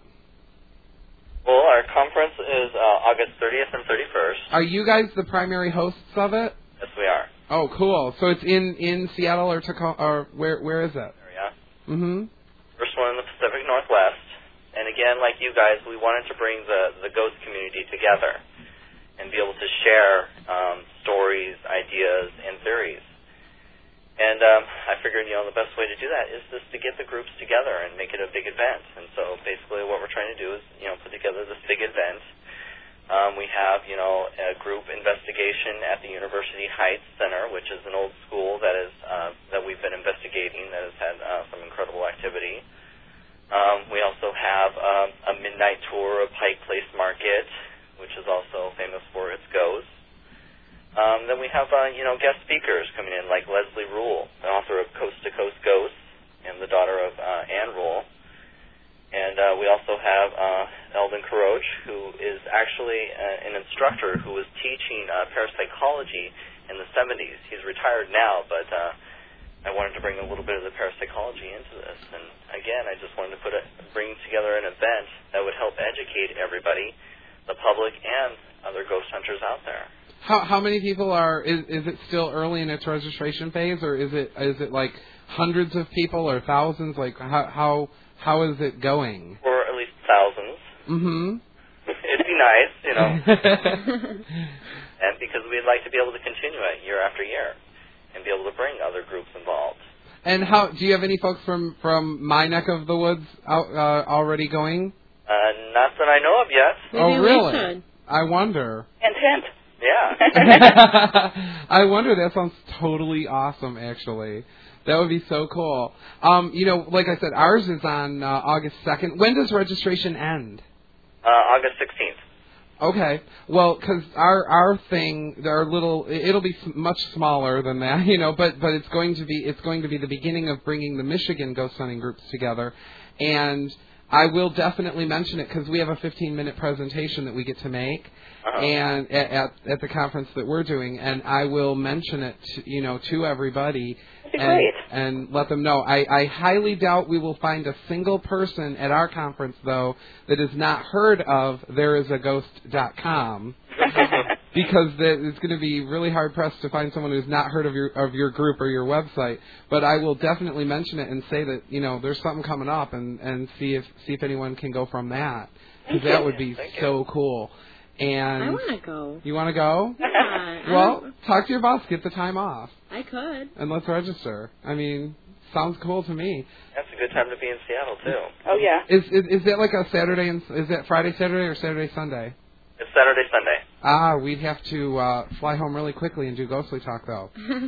G: Well, our conference is uh, August thirtieth and thirty-first.
A: Are you guys the primary hosts of it?
G: Yes, we are.
A: Oh, cool. So it's in, in Seattle or Tacoma, or where where is it?
G: Area.
A: Mm-hmm.
G: First one in the Pacific Northwest. And again, like you guys, we wanted to bring the, the ghost community together and be able to share um, stories, ideas, and theories. And um, I figured, you know, the best way to do that is just to get the groups together and make it a big event. And so basically what we're trying to do is, you know, put together this big event. Um, we have, you know, a group investigation at the University Heights Center, which is an old school that is uh, that we've been investigating that has had uh, some incredible activity. Um, we also have um, a midnight tour of Pike Place Market, which is also famous for its ghosts. Um, then we have, uh, you know, guest speakers coming in, like Leslie Rule, the author of Coast to Coast Ghosts, and the daughter of uh, Anne Rule. And uh, we also have uh, Eldon Caroch, who is actually uh, an instructor who was teaching uh, parapsychology in the seventies. He's retired now, but uh, I wanted to bring a little bit of the parapsychology into this. And again, I just wanted to put a, bring together an event that would help educate everybody, the public, and other ghost hunters out there.
A: How how many people are? Is is it still early in its registration phase, or is it is it like hundreds of people or thousands? Like how how how is it going?
G: Or at least thousands.
A: Mm-hmm.
G: It'd be nice, you know. And because we'd like to be able to continue it year after year, and be able to bring other groups involved.
A: And how do you have any folks from from my neck of the woods out uh, already going?
G: Uh, not that I know of yet.
B: Maybe
A: oh really?
B: We should.
A: I wonder.
H: Hint, hint.
G: Yeah.
A: I wonder. That sounds totally awesome, actually. That would be so cool. Um, you know, like I said, ours is on uh, August second. When does registration end?
G: Uh, August sixteenth.
A: Okay. Well, because our our thing, our little, it'll be much smaller than that, you know. But but it's going to be it's going to be the beginning of bringing the Michigan ghost hunting groups together, and I will definitely mention it because we have a fifteen minute presentation that we get to make.
G: Uh-huh.
A: And at, at at the conference that we're doing, and I will mention it, to, you know, to everybody, and,
H: great.
A: and let them know. I, I highly doubt we will find a single person at our conference, though, that has not heard of there is a ghost dot com, because that, it's going to be really hard pressed to find someone who's not heard of your of your group or your website. But I will definitely mention it and say that, you know, there's something coming up, and, and see if see if anyone can go from that, because that would be
G: Thank
A: so
G: you.
A: cool. And
B: I want to go.
A: you want to go?
B: Yeah,
A: Well, talk to your boss, get the time off,
B: I could.
A: and let's register. I mean, sounds cool to me.
G: That's a good time to be in Seattle, too.
H: Oh, yeah.
A: Is is, is that like a Saturday and is that Friday Saturday or Saturday Sunday?
G: It's Saturday, Sunday.
A: Ah, we'd have to uh, fly home really quickly and do Ghostly Talk though,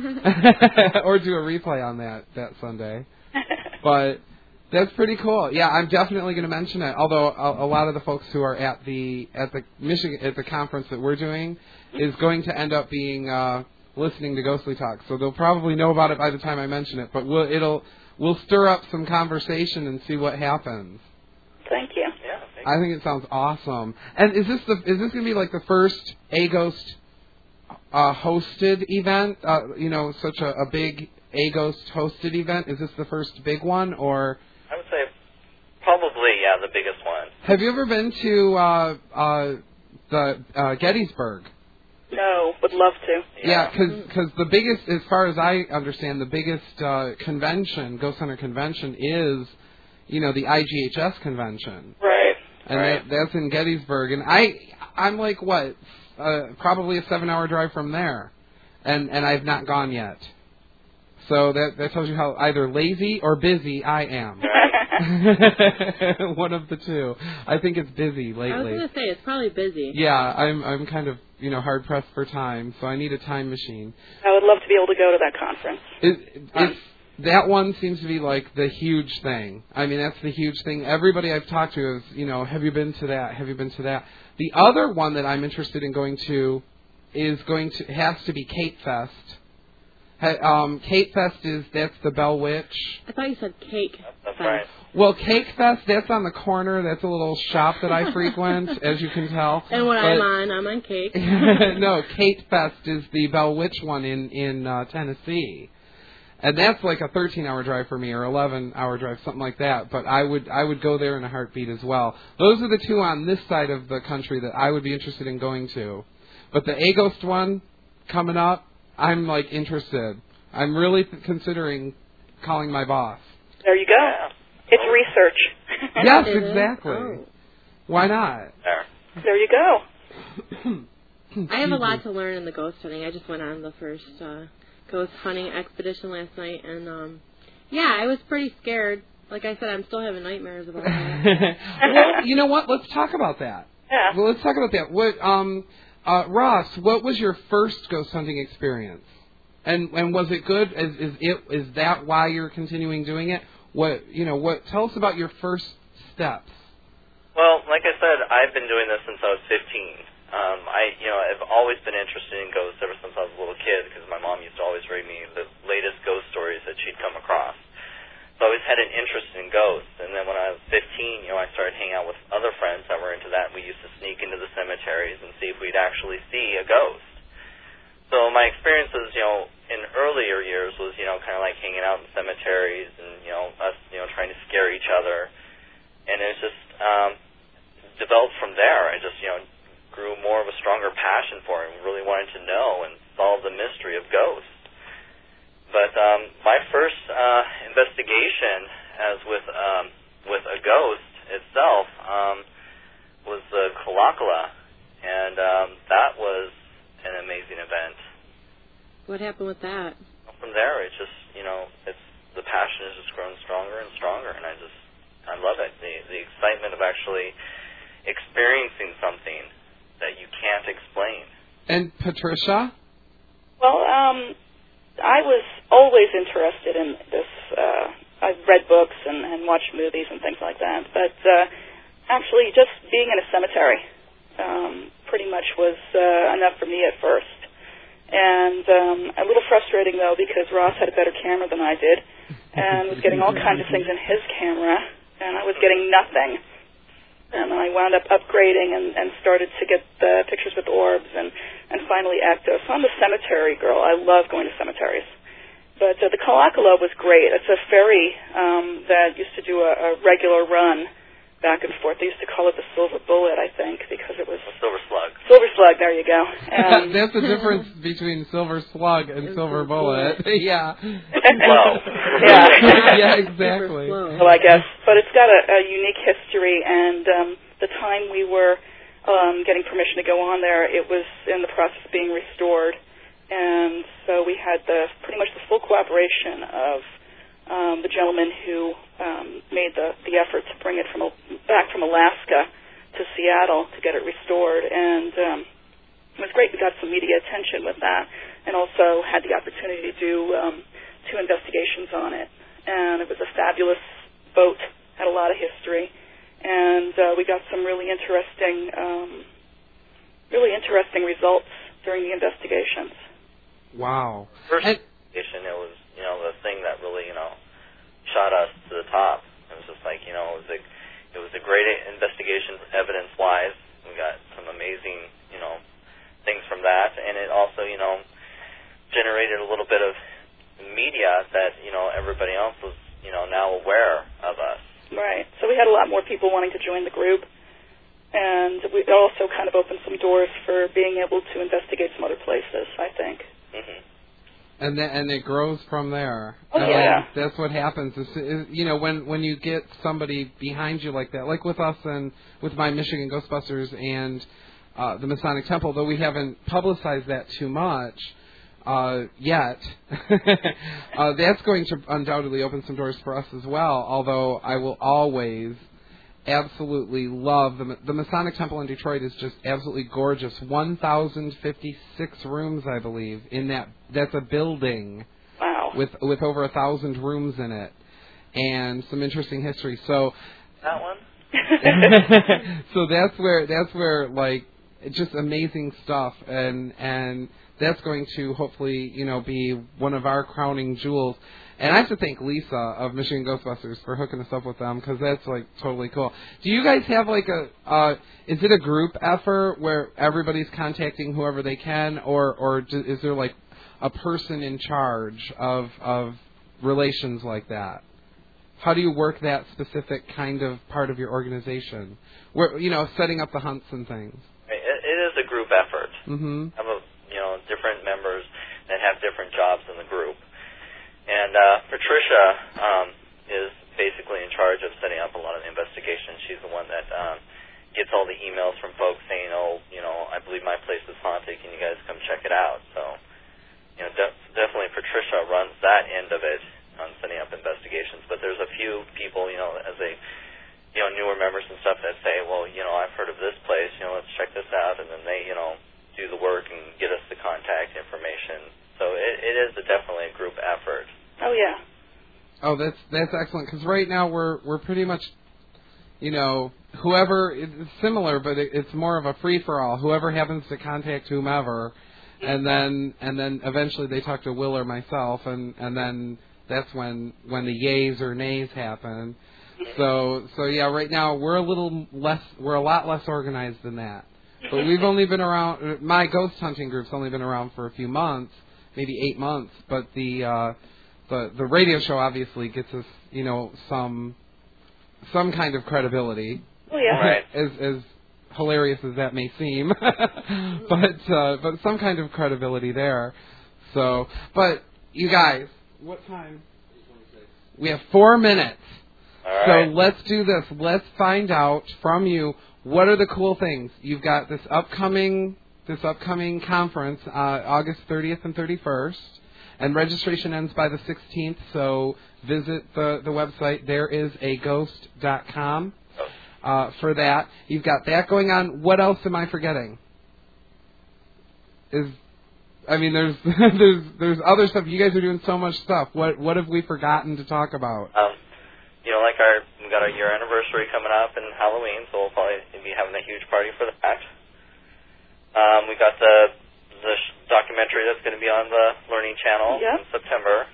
A: or do a replay on that that Sunday. But that's pretty cool. Yeah, I'm definitely going to mention it. Although a, a lot of the folks who are at the at the Michigan at the conference that we're doing is going to end up being uh, listening to Ghostly Talk, so they'll probably know about it by the time I mention it. But we'll it'll we'll stir up some conversation and see what happens.
H: Thank you.
G: Yeah. Thank
A: I think it sounds awesome. And is this the is this going to be like the first A Ghost uh, hosted event? Uh, you know, such a, a big A Ghost hosted event. Is this the first big one, or?
G: I would say probably, yeah, the biggest one.
A: Have you ever been to uh, uh, the uh, Gettysburg?
H: No, would love to.
A: Yeah, because the biggest, as far as I understand, the biggest uh, convention, Ghost Hunter convention, is, you know, the I G H S convention.
H: Right.
A: And
G: Right.
A: that, that's in Gettysburg. And I, I'm like, what, uh, probably a seven-hour drive from there. And and I've not gone yet. So that that tells you how either lazy or busy I am. One of the two. I think it's busy lately.
B: I was going to say, it's probably busy.
A: Yeah, I'm I'm kind of, you know, hard pressed for time, so I need a time machine.
H: I would love to be able to go to that conference.
A: It, it's, that one seems to be like the huge thing. I mean, that's the huge thing. Everybody I've talked to is, you know, have you been to that? Have you been to that? The other one that I'm interested in going to is going to has to be Kate Fest. Um, Kate Fest is, that's the Bell Witch.
B: I thought you said Cake
G: That's
B: Fest.
G: right.
A: Well, Cake Fest, that's on the corner. That's a little shop that I frequent, as you can tell.
B: And when
A: but,
B: I'm on, I'm on Cake.
A: no, Kate Fest is the Bell Witch one in, in uh, Tennessee. And that's like a thirteen-hour drive for me, or eleven-hour drive, something like that. But I would I would go there in a heartbeat as well. Those are the two on this side of the country that I would be interested in going to. But the A-Ghost one coming up, I'm like interested. I'm really th- considering calling my boss.
H: There you go.
G: Yeah.
H: It's research.
A: Yes,
B: Is it?
A: exactly.
B: Oh.
A: Why not?
G: There.
H: There you go.
B: I have a lot to learn in the ghost hunting. I just went on the first uh, ghost hunting expedition last night, and um, yeah, I was pretty scared. Like I said, I'm still having nightmares about that.
A: Well, you know what? Let's talk about that.
H: Yeah.
A: Well, let's talk about that. What, um, uh, Ross? What was your first ghost hunting experience? And and was it good? Is is it is that why you're continuing doing it? What you know? What? Tell us about your first steps.
G: Well, like I said, I've been doing this since I was fifteen. Um, I, you know, I've always been interested in ghosts ever since I was a little kid because my mom used to always read me the latest ghost stories that she'd come across. So I always had an interest in ghosts. And then when I was fifteen, you know, I started hanging out with other friends that were into that. We used to sneak into the cemeteries and see if we'd actually see a ghost. So my experiences, you know, in earlier years was, you know, kind of like hanging out in cemeteries and, you know, us, you know, trying to scare each other. And it was just um, developed from there. I just, you know, grew more of a stronger passion for it and really wanted to know and solve the mystery of ghosts. But um, my first uh, investigation as with um, with a ghost itself um, was the Kalakala, and um, that was an amazing event.
B: What happened with that?
G: From there, it's just, you know, it's the passion has just grown stronger and stronger, and I just, I love it. The the excitement of actually experiencing something that you can't explain.
A: And Patricia?
H: Well, um, I was always interested in this. Uh, I've read books and, and watched movies and things like that, but uh, actually just being in a cemetery um, pretty much was uh, enough for me at first. And um, a little frustrating, though, because Ross had a better camera than I did and was getting all kinds of things in his camera, and I was getting nothing. And I wound up upgrading and, and started to get the pictures with orbs and, and finally Ecto. So I'm a cemetery girl. I love going to cemeteries. But uh, the Kalakala was great. It's a ferry um, that used to do a, a regular run back and forth. They used to call it the Silver Bullet, I think, because it was...
G: Silver Slug.
H: Silver Slug, there you go. Um,
A: That's the difference between Silver Slug and Silver Bullet. Yeah.
G: Slow.
H: yeah.
A: Yeah, exactly.
H: Well, I guess. But it's got a, a unique history, and um, the time we were um, getting permission to go on there, it was in the process of being restored. And so we had the pretty much the full cooperation of um, the gentleman who um, made the, the effort to bring it from back from Alaska to Seattle to get it restored. And um, it was great. We got some media attention with that, and also had the opportunity to do um, two investigations on it. And it was a fabulous boat, had a lot of history, and uh, we got some really interesting, um, really interesting results during the investigations.
A: Wow.
G: First
A: And,
G: investigation, it was, you know, the thing that really, you know, shot us to the top. It was just like, you know, it was a, it was a great investigation evidence-wise. We got some amazing, you know, things from that, and it also, you know, generated a little bit of media that, you know, everybody else was, you know, now aware of us.
H: Right. So we had a lot more people wanting to join the group, and we also kind of opened some doors for being able to investigate some other places, I think.
G: Mm-hmm.
A: and then and it grows from there.
H: Oh,
A: And
H: yeah.
A: That's what happens. Is, is, you know, when when you get somebody behind you like that, like with us and with my Michigan Ghostbusters and uh, the Masonic Temple, though we haven't publicized that too much, uh, yet, uh, that's going to undoubtedly open some doors for us as well. Although I will always absolutely love the the Masonic Temple in Detroit is just absolutely gorgeous. one thousand fifty-six rooms, I believe, in that. That's a building.
H: Wow.
A: With with over a thousand rooms in it, and some interesting history. So.
G: That one.
A: So that's where that's where like just amazing stuff, and and that's going to hopefully you know be one of our crowning jewels. And I have to thank Lisa of Michigan Ghostbusters for hooking us up with them, because that's like totally cool. Do you guys have like a uh, is it a group effort where everybody's contacting whoever they can, or or do, is there like a person in charge of of relations like that? How do you work that specific kind of part of your organization? Where you know, setting up the hunts and things.
G: It, it is a group effort.
A: Mm-hmm.
G: I have a, you know different members that have different jobs in the group, and uh, Patricia um, is basically in charge of setting up a lot of the investigations. She's the one that um, gets all the emails from folks saying, "Oh, you know, I believe my place is haunted. Can you guys come check it out?" So, you know, de- definitely Patricia runs that end of it on setting up investigations, but there's a few people, you know, as they, you know, newer members and stuff that say, well, you know, I've heard of this place, you know, let's check this out, and then they, you know, do the work and get us the contact information. So it, it is a, definitely a group effort.
H: Oh yeah.
A: Oh, that's that's excellent, because right now we're we're pretty much, you know, whoever it's similar, but it, it's more of a free for all. Whoever happens to contact whomever, and then and then eventually they talk to Will or myself, and and then. That's when, when the yays or nays happen. So so yeah, right now we're a little less, we're a lot less organized than that. But we've only been around. My ghost hunting group's only been around for a few months, maybe eight months. But the uh, the the radio show obviously gets us, you know, some some kind of credibility.
H: Oh yeah.
G: Right.
A: As as hilarious as that may seem, but uh, but some kind of credibility there. So, but you guys. What time? We have four minutes.
G: All
A: so
G: right.
A: let's do this. Let's find out from you what are the cool things. You've got this upcoming this upcoming conference, uh, August thirtieth and thirty-first, and registration ends by the sixteenth. So visit the the website there is a ghost dot com uh, for that. You've got that going on. What else am I forgetting? Is I mean, there's there's there's other stuff. You guys are doing so much stuff. What what have we forgotten to talk about?
G: Um, you know, like our we got our year anniversary coming up and Halloween, so we'll probably be having a huge party for that. Um, we got the the sh- documentary that's going to be on the Learning Channel
H: yep.
G: in September.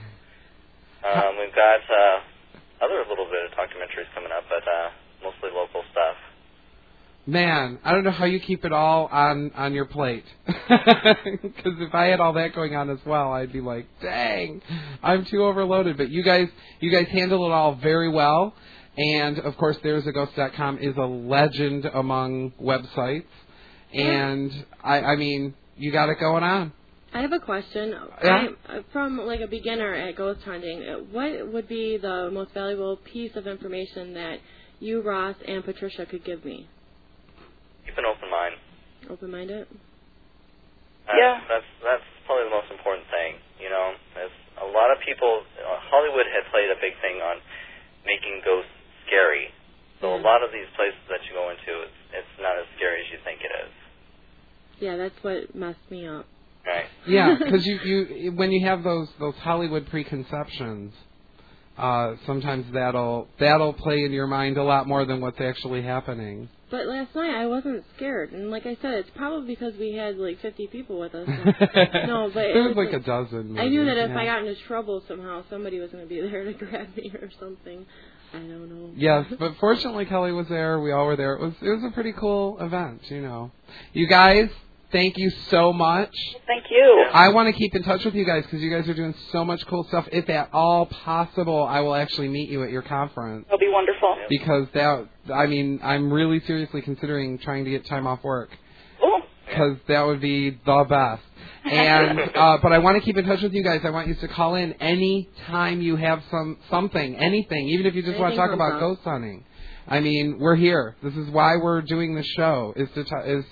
G: Um, we've got uh, other little bit of documentaries coming up, but uh, mostly local stuff.
A: Man, I don't know how you keep it all on, on your plate. Because if I had all that going on as well, I'd be like, dang, I'm too overloaded. But you guys you guys handle it all very well. And, of course, there's a ghost dot com is a legend among websites. And, I, I mean, you got it going on.
B: I have a question.
A: Yeah?
B: I'm, from, like, a beginner at ghost hunting, what would be the most valuable piece of information that you, Ross, and Patricia could give me?
G: Keep an open mind.
B: Open-minded?
G: Uh,
H: Yeah.
G: That's that's probably the most important thing. You know, as a lot of people, uh, Hollywood had played a big thing on making ghosts scary. So a lot of these places that you go into, it's, it's not as scary as you think it is.
B: Yeah, that's what messed me up.
G: Right.
A: Yeah, because you, you when you have those those Hollywood preconceptions, uh, sometimes that'll that'll play in your mind a lot more than what's actually happening.
B: But last night I wasn't scared, and like I said, it's probably because we had like fifty people with us. No, but
A: there
B: it
A: was like a dozen. Maybe.
B: I knew that if
A: yeah.
B: I got into trouble somehow, somebody was going to be there to grab me or something. I don't know.
A: Yes, but fortunately Kelly was there. We all were there. It was it was a pretty cool event, you know. You guys, thank you so much.
H: Thank you.
A: I want to keep in touch with you guys because you guys are doing so much cool stuff. If at all possible, I will actually meet you at your conference.
H: That'll be wonderful.
A: Because that, I mean, I'm really seriously considering trying to get time off work.
H: Cool.
A: Because that would be the best. And uh, but I want to keep in touch with you guys. I want you to call in any time you have some something, anything, even if you just
B: Anything
A: want to talk
B: comes
A: about
B: up.
A: ghost hunting. I mean, we're here. This is why we're doing this show, is to t- is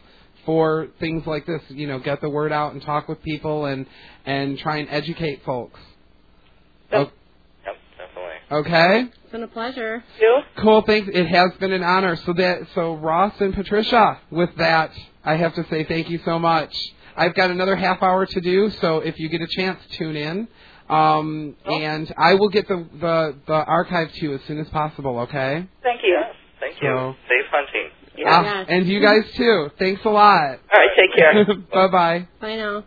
A: for things like this. You know, get the word out and talk with people and and try and educate folks.
G: Yep, yep definitely.
A: Okay.
B: It's been a pleasure.
H: You?
A: Cool. Thanks. It has been an honor. So that so Ross and Patricia, with that, I have to say thank you so much. I've got another half hour to do, so if you get a chance, tune in. Um,
H: oh.
A: And I will get the, the, the archive to you as soon as possible, okay?
H: Thank you.
G: Yes, thank you.
A: So,
G: Safe hunting.
H: Yeah.
A: uh,
B: Yes.
A: And you guys, too. Thanks a lot.
H: All right, take care.
A: Bye-bye.
B: Bye now.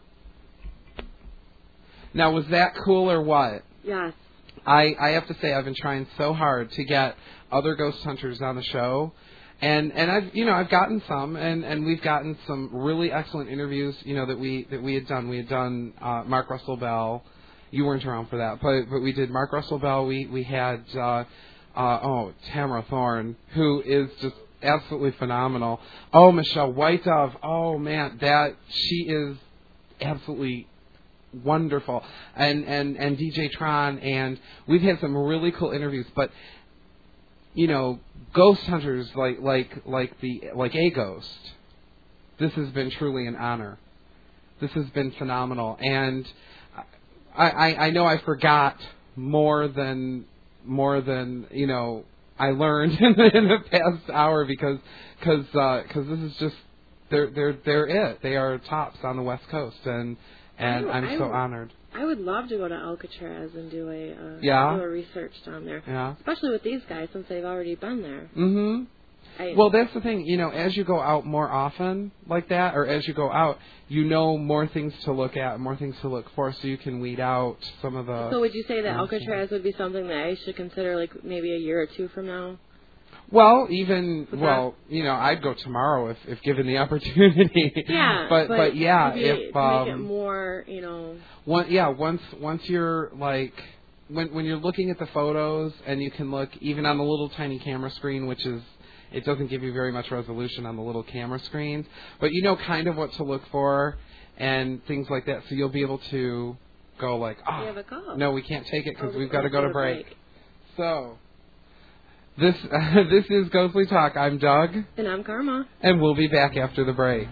A: Now, was that cool or what?
B: Yes.
A: I, I have to say I've been trying so hard to get other ghost hunters on the show. And and I've you know I've gotten some and, and we've gotten some really excellent interviews you know that we that we had done we had done uh, Mark Russell Bell. You weren't around for that, but but we did Mark Russell Bell. We we had uh, uh, oh Tamara Thorne, who is just absolutely phenomenal. Oh, Michelle White Dove. Oh man, that she is absolutely wonderful. And and and D J Tron, and we've had some really cool interviews, but. You know, ghost hunters like like like the like a ghost. This has been truly an honor. This has been phenomenal, and I, I, I know I forgot more than more than you know I learned in the, in the past hour because because uh, cause this is just they're they're they're it. They are tops on the West Coast, and and
B: I,
A: I'm
B: I,
A: so honored.
B: I would love to go to Alcatraz and do a uh,
A: Yeah?
B: do a research down there.
A: Yeah.
B: Especially with these guys since they've already been there.
A: Mm-hmm.
B: I,
A: Well, that's the thing. You know, as you go out more often like that, or as you go out, you know more things to look at, more things to look for, so you can weed out some of the.
B: So would you say that
A: uh,
B: Alcatraz would be something that I should consider, like maybe a year or two from now?
A: Well, even
B: Okay.
A: well, you know, I'd go tomorrow if, if given the opportunity.
B: Yeah,
A: but
B: but,
A: but yeah,
B: maybe
A: if
B: to
A: um,
B: make it more, you know.
A: one yeah once once you're like when when you're looking at the photos and you can look even on the little tiny camera screen, which is it doesn't give you very much resolution on the little camera screens, but you know kind of what to look for and things like that, so you'll be able to go like, oh,
B: We have a call.
A: no, we can't take it because
B: Oh,
A: we've got to go to break.
B: break.
A: So. This uh, this is Ghostly Talk. I'm Doug.
B: And I'm Karma.
A: And we'll be back after the break.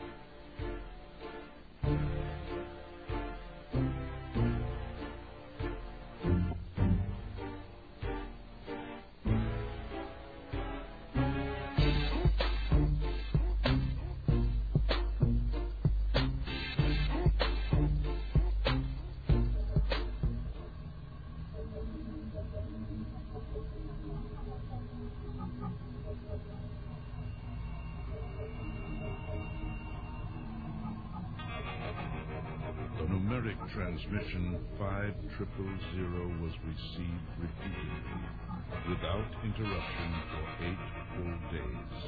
J: Numeric transmission five triple zero was received repeatedly, without interruption for eight full days.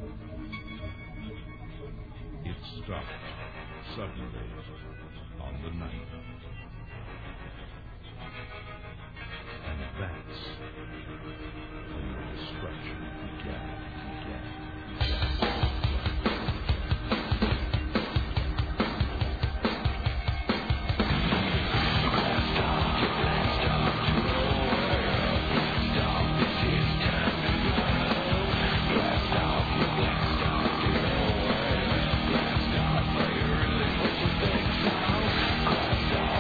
J: It stopped suddenly on the ninth. And that's when the destruction began. began, began.
F: Blast off,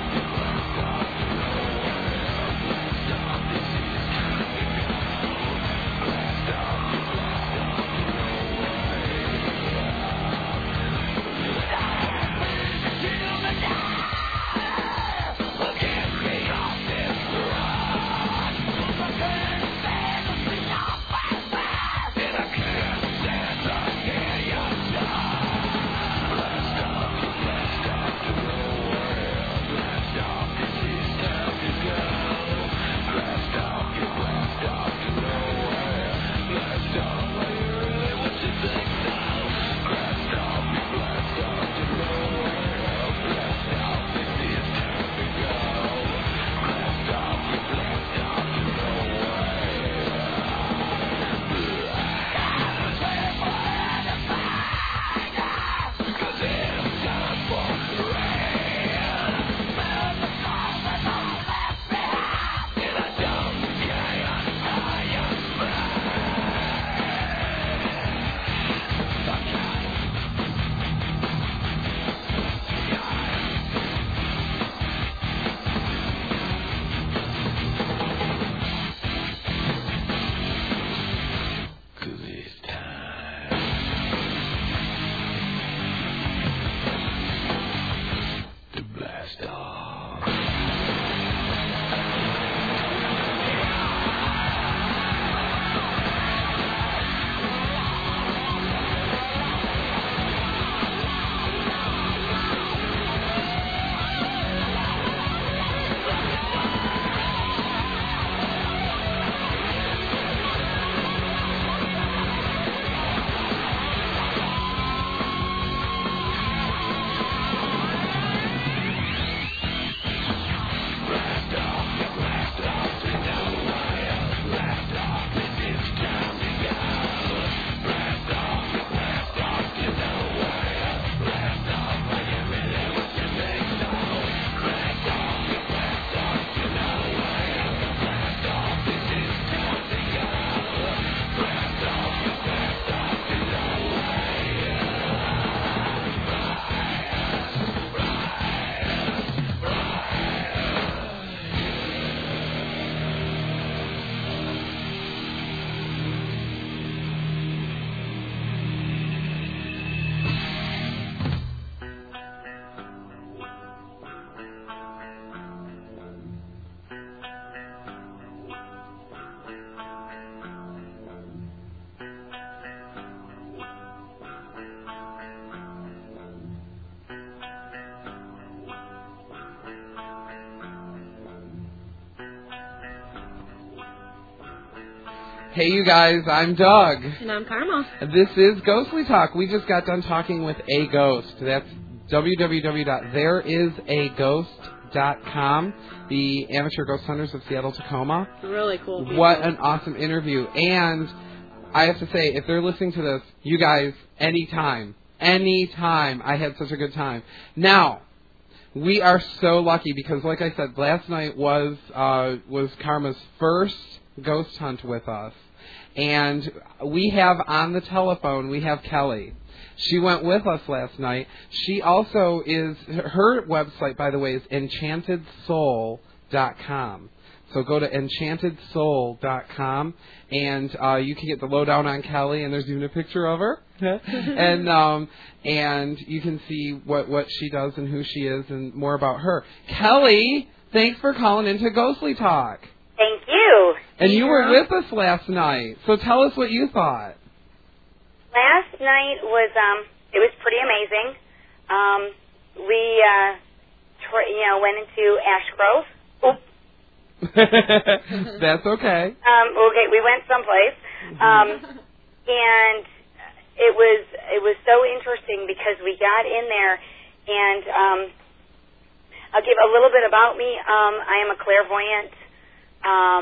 A: Hey, you guys, I'm Doug.
B: And I'm Karma.
A: This is Ghostly Talk. We just got done talking with a ghost. That's w w w dot there is a ghost dot com, the Amateur Ghost Hunters of Seattle, Tacoma.
B: Really cool people.
A: What an awesome interview. And I have to say, if they're listening to this, you guys, anytime, anytime, I had such a good time. Now, we are so lucky because, like I said, last night was uh, was Karma's first ghost hunt with us. And we have on the telephone, we have Kelly. She went with us last night. She also is, her website, by the way, is enchanted soul dot com. So go to enchanted soul dot com, and uh, you can get the lowdown on Kelly, and there's even a picture of her. and um, and you can see what, what she does and who she is and more about her. Kelly, thanks for calling into Ghostly Talk.
K: Thank you.
A: And you were with us last night, so tell us what you thought.
K: Last night was, um, it was pretty amazing. Um, we, uh, tr- you know, went into Ash Grove. Oop.
A: That's okay.
K: Um, okay, we went someplace, um, and it was it was so interesting because we got in there, and um, I'll give a little bit about me. Um, I am a clairvoyant. Um,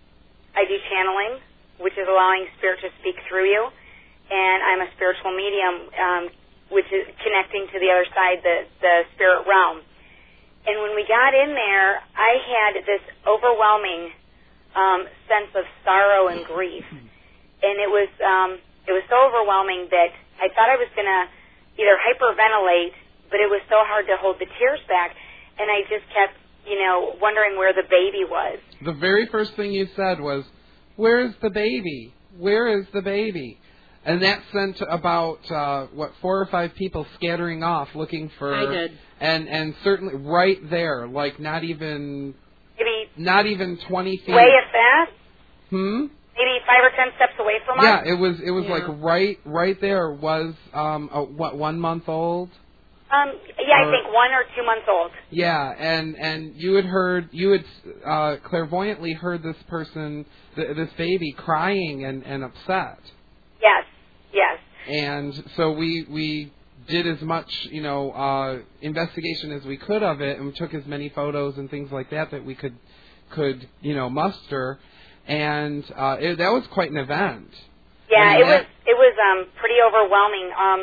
K: I do channeling, which is allowing spirit to speak through you, and I'm a spiritual medium, um, which is connecting to the other side, the the spirit realm. And when we got in there, I had this overwhelming um, sense of sorrow and grief, and it was um, it was so overwhelming that I thought I was going to either hyperventilate, but it was so hard to hold the tears back, and I just kept, you know, wondering where the baby was.
A: The very first thing you said was, "Where's the baby? Where is the baby?" And that sent about, uh, what, four or five people scattering off looking for...
B: I did.
A: And and certainly right there, like not even...
K: Maybe...
A: Not even twenty feet.
K: Way if that?
A: Hmm?
K: Maybe five or ten steps away from us?
A: Yeah, it was, it was
B: Yeah.
A: like right right there was, um, a, what, one month old?
K: Um, yeah,
A: Or-
K: I think one or two months old.
A: Yeah, and, and you had heard, you had uh, clairvoyantly heard this person, th- this baby crying and, and upset.
K: Yes, yes.
A: And so we we did as much, you know, uh, investigation as we could of it, and we took as many photos and things like that that we could, could you know, muster. And uh, it, that was quite an event.
K: Yeah,
A: I mean,
K: it
A: that-
K: was it was um, pretty overwhelming. Um,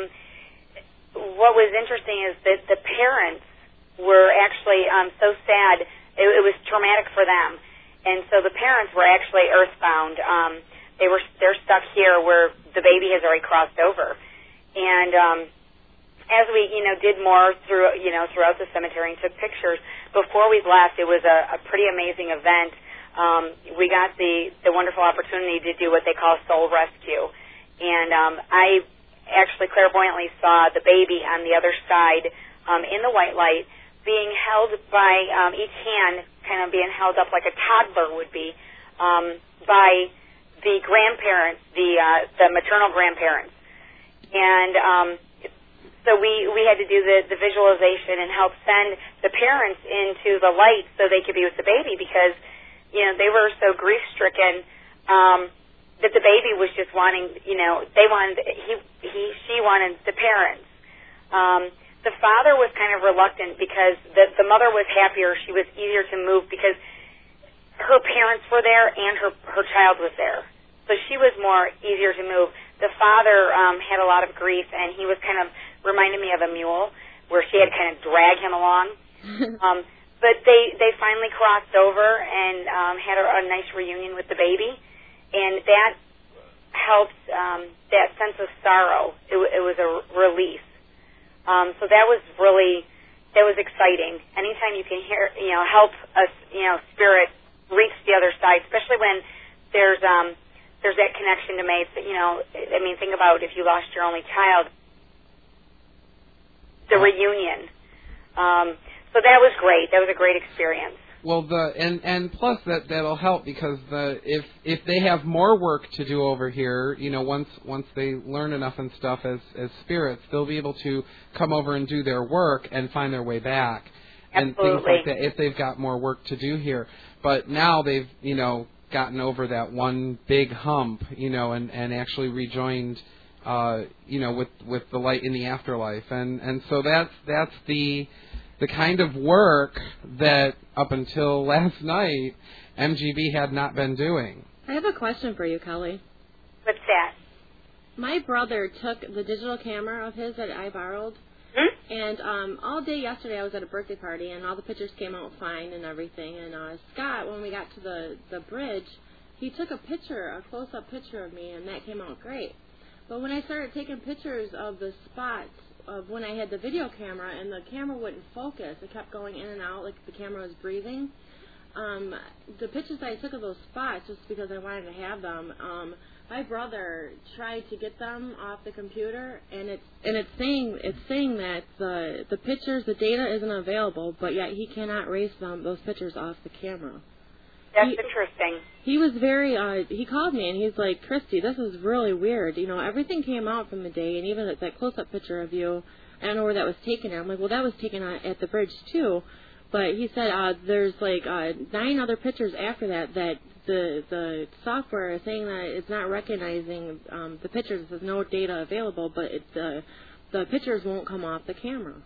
K: what was interesting is that the parents were actually um, so sad. It, it was traumatic for them, and so the parents were actually earthbound. Um, they were they're stuck here where the baby has already crossed over, and um, as we you know did more through you know throughout the cemetery and took pictures before we left, it was a, a pretty amazing event. Um, we got the the wonderful opportunity to do what they call soul rescue, and um, I actually clairvoyantly saw the baby on the other side um, in the white light being held by um, each hand, kind of being held up like a toddler would be um, by the grandparents, the uh, the maternal grandparents, and um, so we we had to do the, the visualization and help send the parents into the light so they could be with the baby because you know they were so grief stricken um, that the baby was just wanting you know they wanted he he she wanted the parents. Um, the father was kind of reluctant because the the mother was happier. She was easier to move because her parents were there and her her child was there. So she was more easier to move. The father um, had a lot of grief, and he was kind of reminded me of a mule, where she had kind of drag him along. um, but they they finally crossed over and um, had a, a nice reunion with the baby, and that helped um, that sense of sorrow. It, it was a release. Um, so that was really that was exciting. Anytime you can hear, you know, help us, you know, spirit reach the other side, especially when there's um. there's that connection to make. You know, I mean, think about if you lost your only child, the reunion. Um, so that was great. That was a great experience.
A: Well, the and and plus that that'll help because the if if they have more work to do over here, you know, once once they learn enough and stuff as as spirits, they'll be able to come over and do their work and find their way back and
K: Absolutely.
A: things like that if they've got more work to do here. But now they've you know gotten over that one big hump, you know, and, and actually rejoined, uh, you know, with, with the light in the afterlife. And, and so that's that's the the kind of work that up until last night M G B had not been doing.
B: I have a question for you, Kelly.
K: What's that?
B: My brother took the digital camera of his that I borrowed,
K: hmm?
B: and um, all day yesterday I was at a birthday party, and all the pictures came out fine and everything. And uh, Scott, when we got to the, the bridge, he took a picture, a close-up picture of me, and that came out great. But when I started taking pictures of the spots of when I had the video camera, and the camera wouldn't focus, it kept going in and out like the camera was breathing. Um, the pictures that I took of those spots, just because I wanted to have them, um, my brother tried to get them off the computer, and it's and it's saying it's saying that the the pictures, the data isn't available, but yet he cannot erase them those pictures off the camera.
K: That's
B: he,
K: interesting.
B: He was very. Uh, he called me and he's like, Christy, this is really weird. You know, everything came out from the day, and even that, that close-up picture of you, I don't know where that was taken at. I'm like, well, that was taken at the bridge too. But he said uh, there's like uh, nine other pictures after that that the the software is saying that it's not recognizing um, the pictures. There's no data available, but it, the the pictures won't come off the camera.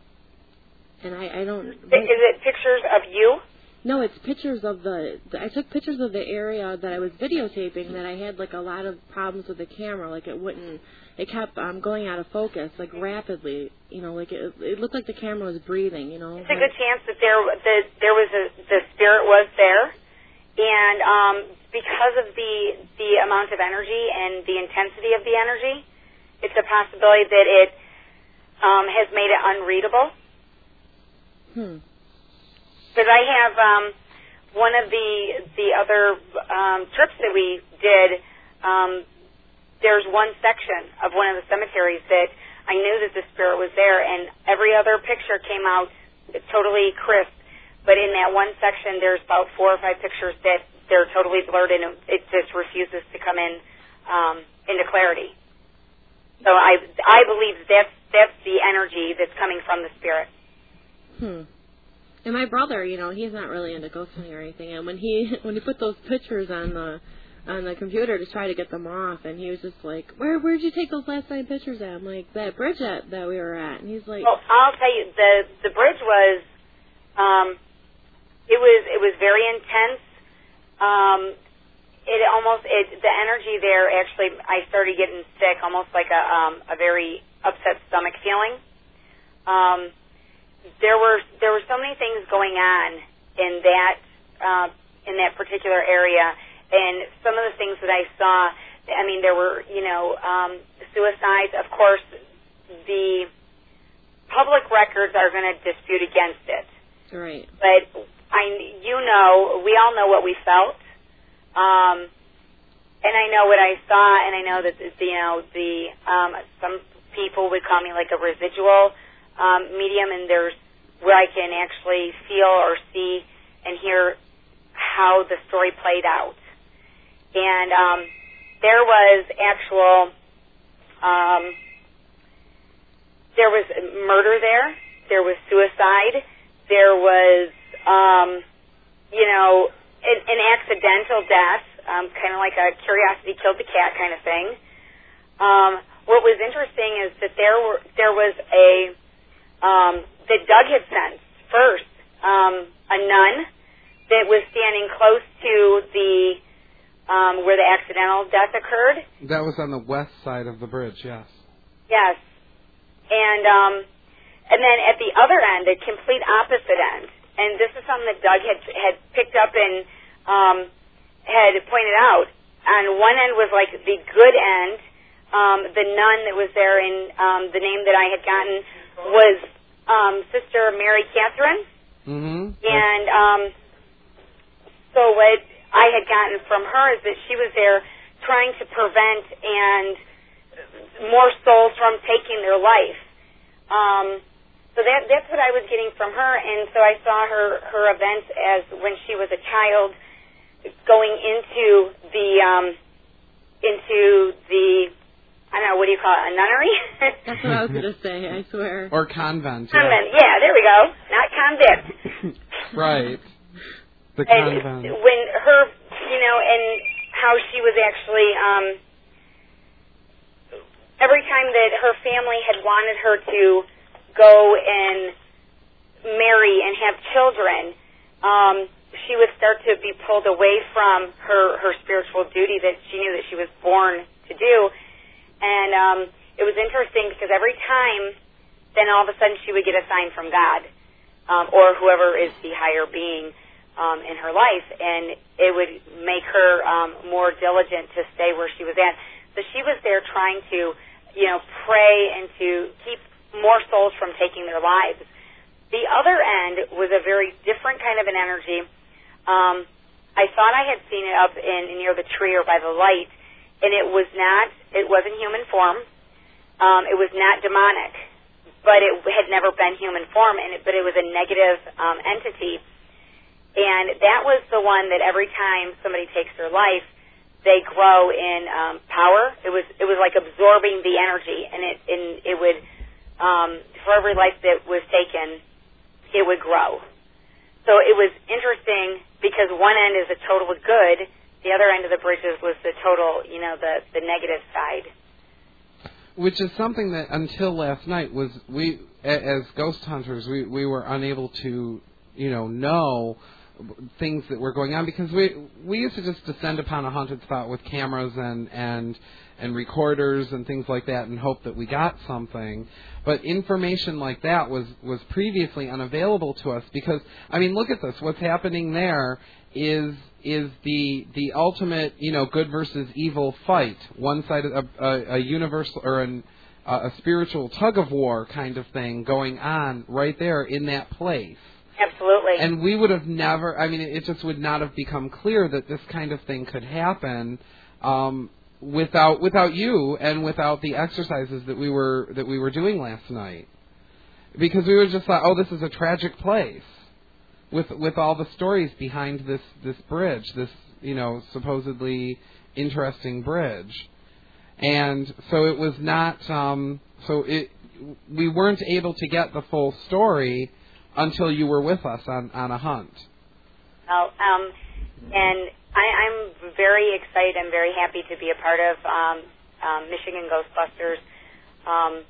B: And I, I don't.
K: Is it pictures of you?
B: No, it's pictures of the, the. I took pictures of the area that I was videotaping. That I had like a lot of problems with the camera. Like it wouldn't. It kept um, going out of focus, like rapidly. You know, like it, it looked like the camera was breathing. You know,
K: it's a good chance that there that there was a the spirit was there, and um, because of the the amount of energy and the intensity of the energy, it's a possibility that it um, has made it unreadable.
B: Hmm.
K: Because I have um, one of the the other um, trips that we did. Um, There's one section of one of the cemeteries that I knew that the spirit was there, and every other picture came out totally crisp. But in that one section, there's about four or five pictures that they're totally blurred, and it just refuses to come in um, into clarity. So I I believe that's that's the energy that's coming from the spirit.
B: Hmm. And my brother, you know, he's not really into ghost hunting or anything, and when he when he put those pictures on the on the computer to try to get them off, and he was just like, where where'd you take those last nine pictures at? I'm like, that bridge at, that we were at. And he's like,
K: well, I'll tell you, the the bridge was um it was it was very intense. Um it almost it the energy there actually, I started getting sick, almost like a um a very upset stomach feeling. Um there were there were so many things going on in that uh in that particular area. And some of the things that I saw, I mean, there were, you know, um, suicides. Of course, the public records are going to dispute against it.
B: Right.
K: But I, you know, we all know what we felt, um, and I know what I saw, and I know that you know the um, some people would call me like a residual um, medium, and there's where I can actually feel or see and hear how the story played out. And um, there was actual, um, there was murder there. There was suicide. There was, um, you know, an, an accidental death, um, kind of like a curiosity killed the cat kind of thing. Um, what was interesting is that there were there was a um, that Doug had sent first um, a nun that was standing close to the Um, where the accidental death occurred.
A: That was on the west side of the bridge, yes.
K: Yes. And um, and then at the other end, the complete opposite end, and this is something that Doug had had picked up and um, had pointed out. On one end was like the good end. Um, the nun that was there, in um, the name that I had gotten was um, Sister Mary Catherine.
A: Mm-hmm.
K: And um, so what I had gotten from her is that she was there trying to prevent and more souls from taking their life. Um, so that that's what I was getting from her, and so I saw her her events as when she was a child, going into the um, into the I don't know, what do you call it, a nunnery?
B: That's what I was going to say, I swear.
A: Or convent.
K: Convent, yeah, yeah there we go. Not convict.
A: Right. The
K: and
A: convent.
K: when her you know, and how she was actually, um, every time that her family had wanted her to go and marry and have children, um, she would start to be pulled away from her, her spiritual duty that she knew that she was born to do. And um, it was interesting because every time, then all of a sudden she would get a sign from God um, or whoever is the higher being um, in her life, and it would make her um, more diligent to stay where she was at. So she was there trying to, you know, pray and to keep more souls from taking their lives. The other end was a very different kind of an energy. Um, I thought I had seen it up in near the tree or by the light, and it was not. It wasn't human form. Um, it was not demonic, but it had never been human form. And it, but it was a negative um, entity, and that was the one that every time somebody takes their life, they grow in um, power. It was it was like absorbing the energy, and it and it would um, for every life that was taken, it would grow. So it was interesting because one end is a total good, the other end of the bridges was the total, you know, the, the negative side.
A: Which is something that until last night was we, as ghost hunters, we, we were unable to, you know, know things that were going on because we we used to just descend upon a haunted spot with cameras and and and recorders and things like that and hope that we got something. But information like that was was previously unavailable to us because I mean look at this, what's happening there is is the the ultimate, you know, good versus evil fight. One side of a, a, a universal or an a spiritual tug of war kind of thing going on right there in that place.
K: Absolutely.
A: And we would have never, I mean, it just would not have become clear that this kind of thing could happen um, without without you and without the exercises that we were that we were doing last night. Because we were just like, oh, this is a tragic place with with all the stories behind this, this bridge, this, you know, supposedly interesting bridge. And so it was not, um, so it we weren't able to get the full story until you were with us on, on a hunt.
K: Well, um, and I, I'm very excited. I'm very happy to be a part of um, um, Michigan Ghostbusters. Um,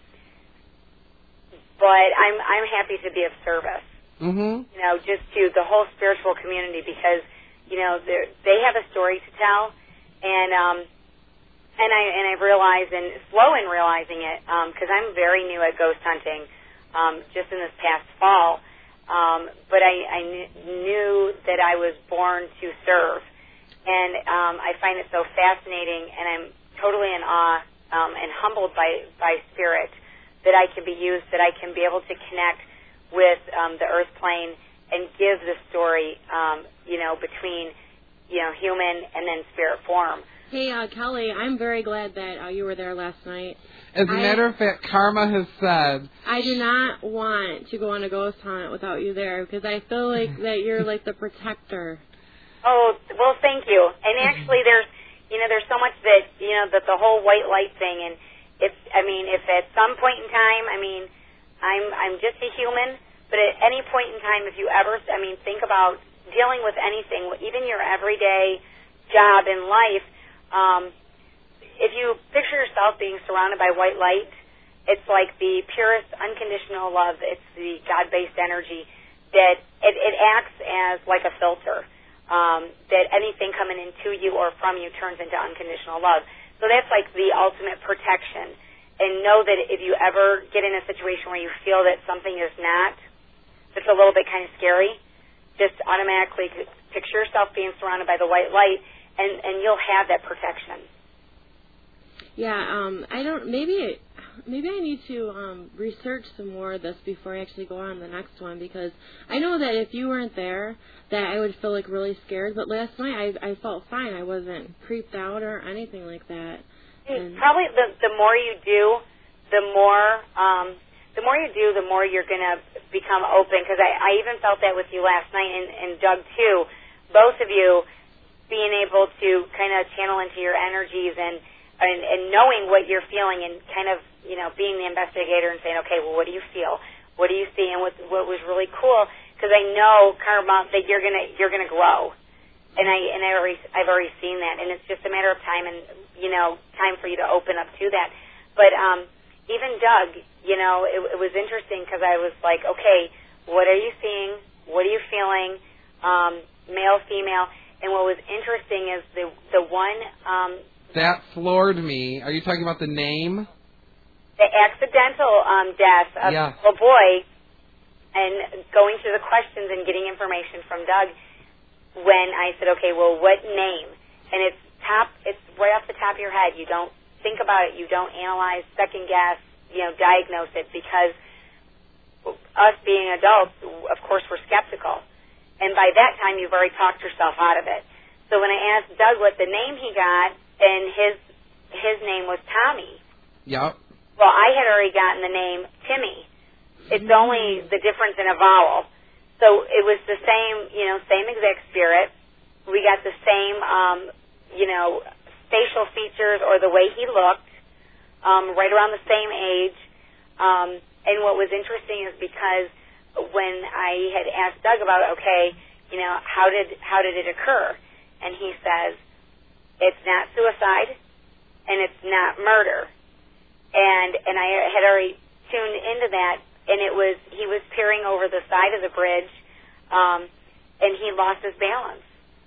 K: but I'm I'm happy to be of service.
A: Mm-hmm.
K: You know, just to the whole spiritual community because you know they have a story to tell, and um, and I and I realize and slow in realizing it because um, I'm very new at ghost hunting. Um, just in this past fall. Um, but I, I kn- knew that I was born to serve, and um, I find it so fascinating, and I'm totally in awe um, and humbled by, by spirit that I can be used, that I can be able to connect with um, the earth plane and give the story, um, you know, between, you know, human and then spirit form.
B: Hey, uh, Kelly, I'm very glad that uh, you were there last night.
A: As a
B: I,
A: matter of fact, Karma has said...
B: I do not want to go on a ghost hunt without you there because I feel like that you're like the protector.
K: Oh, well, thank you. And actually there's, you know, there's so much that, you know, that the whole white light thing, and if, I mean, if at some point in time, I mean, I'm, I'm just a human, but at any point in time, if you ever, I mean, think about dealing with anything, even your everyday job in life, um, if you picture yourself being surrounded by white light, it's like the purest, unconditional love. It's the God-based energy that it, it acts as like a filter, um, that anything coming into you or from you turns into unconditional love. So that's like the ultimate protection. And know that if you ever get in a situation where you feel that something is not, that's a little bit kind of scary, just automatically picture yourself being surrounded by the white light, and, and you'll have that protection.
B: Yeah, um, I don't. Maybe, maybe I need to um, research some more of this before I actually go on the next one because I know that if you weren't there, that I would feel like really scared. But last night I, I felt fine. I wasn't creeped out or anything like that. And
K: probably the the more you do, the more um, the more you do, the more you're gonna become open. Because I, I even felt that with you last night, and, and Doug too. Both of you being able to kind of channel into your energies and. And, and knowing what you're feeling and kind of, you know, being the investigator and saying, okay, well, what do you feel? What do you see? And what, what was really cool, because I know, Karma, that you're gonna you're gonna grow. and I and I already I've already seen that, and it's just a matter of time, and you know, time for you to open up to that. But um, even Doug, you know, it, it was interesting because I was like, okay, what are you seeing? What are you feeling? Um, male, female, and what was interesting is the the one. Um,
A: that floored me. Are you talking about the name?
K: The accidental um, death of
A: yeah.
K: a boy, and going through the questions and getting information from Doug. When I said, okay, well, what name? And it's top. It's right off the top of your head. You don't think about it. You don't analyze, second guess, you know, diagnose it, because us being adults, of course, we're skeptical. And by that time, you've already talked yourself out of it. So when I asked Doug what the name he got, and his his name was Tommy.
A: Yep.
K: Well, I had already gotten the name Timmy. It's only the difference in a vowel. So it was the same, you know, same exact spirit. We got the same, um, you know, facial features or the way he looked, um, right around the same age. Um, and what was interesting is because when I had asked Doug about, okay, you know, how did how did it occur? And he says, it's not suicide and it's not murder. And and I had already tuned into that. And it was, he was peering over the side of the bridge, um, and he lost his balance.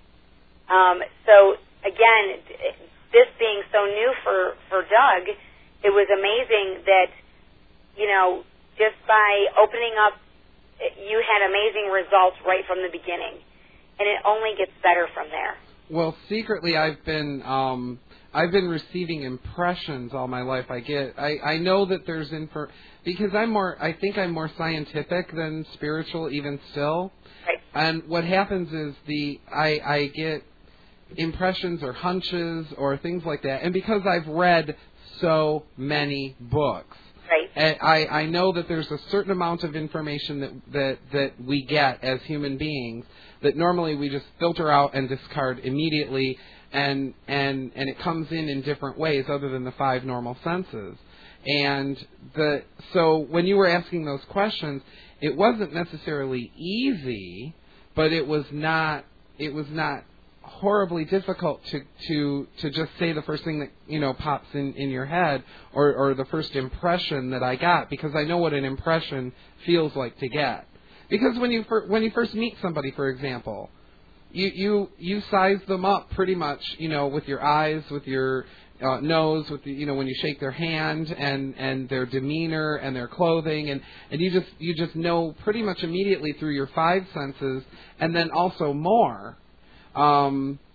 K: Um, so, again, this being so new for, for Doug, it was amazing that, you know, just by opening up, you had amazing results right from the beginning. And it only gets better from there.
A: Well, secretly, I've been... Um I've been receiving impressions all my life. I get, I, I know that there's info, because I'm more, I think I'm more scientific than spiritual even still.
K: Right.
A: And what happens is the, I, I get impressions or hunches or things like that. And because I've read so many books,
K: right.
A: I, I know that there's a certain amount of information that, that, that we get as human beings that normally we just filter out and discard immediately. And, and and it comes in in different ways other than the five normal senses. And the so when you were asking those questions, it wasn't necessarily easy, but it was not it was not horribly difficult to, to, to just say the first thing that, you know, pops in, in your head or, or the first impression that I got, because I know what an impression feels like to get. Because when you fir- when you first meet somebody, for example, You, you you size them up pretty much, you know, with your eyes, with your uh, nose, with the, you know, when you shake their hand and, and their demeanor and their clothing, and, and you just you just know pretty much immediately through your five senses, and then also more, um,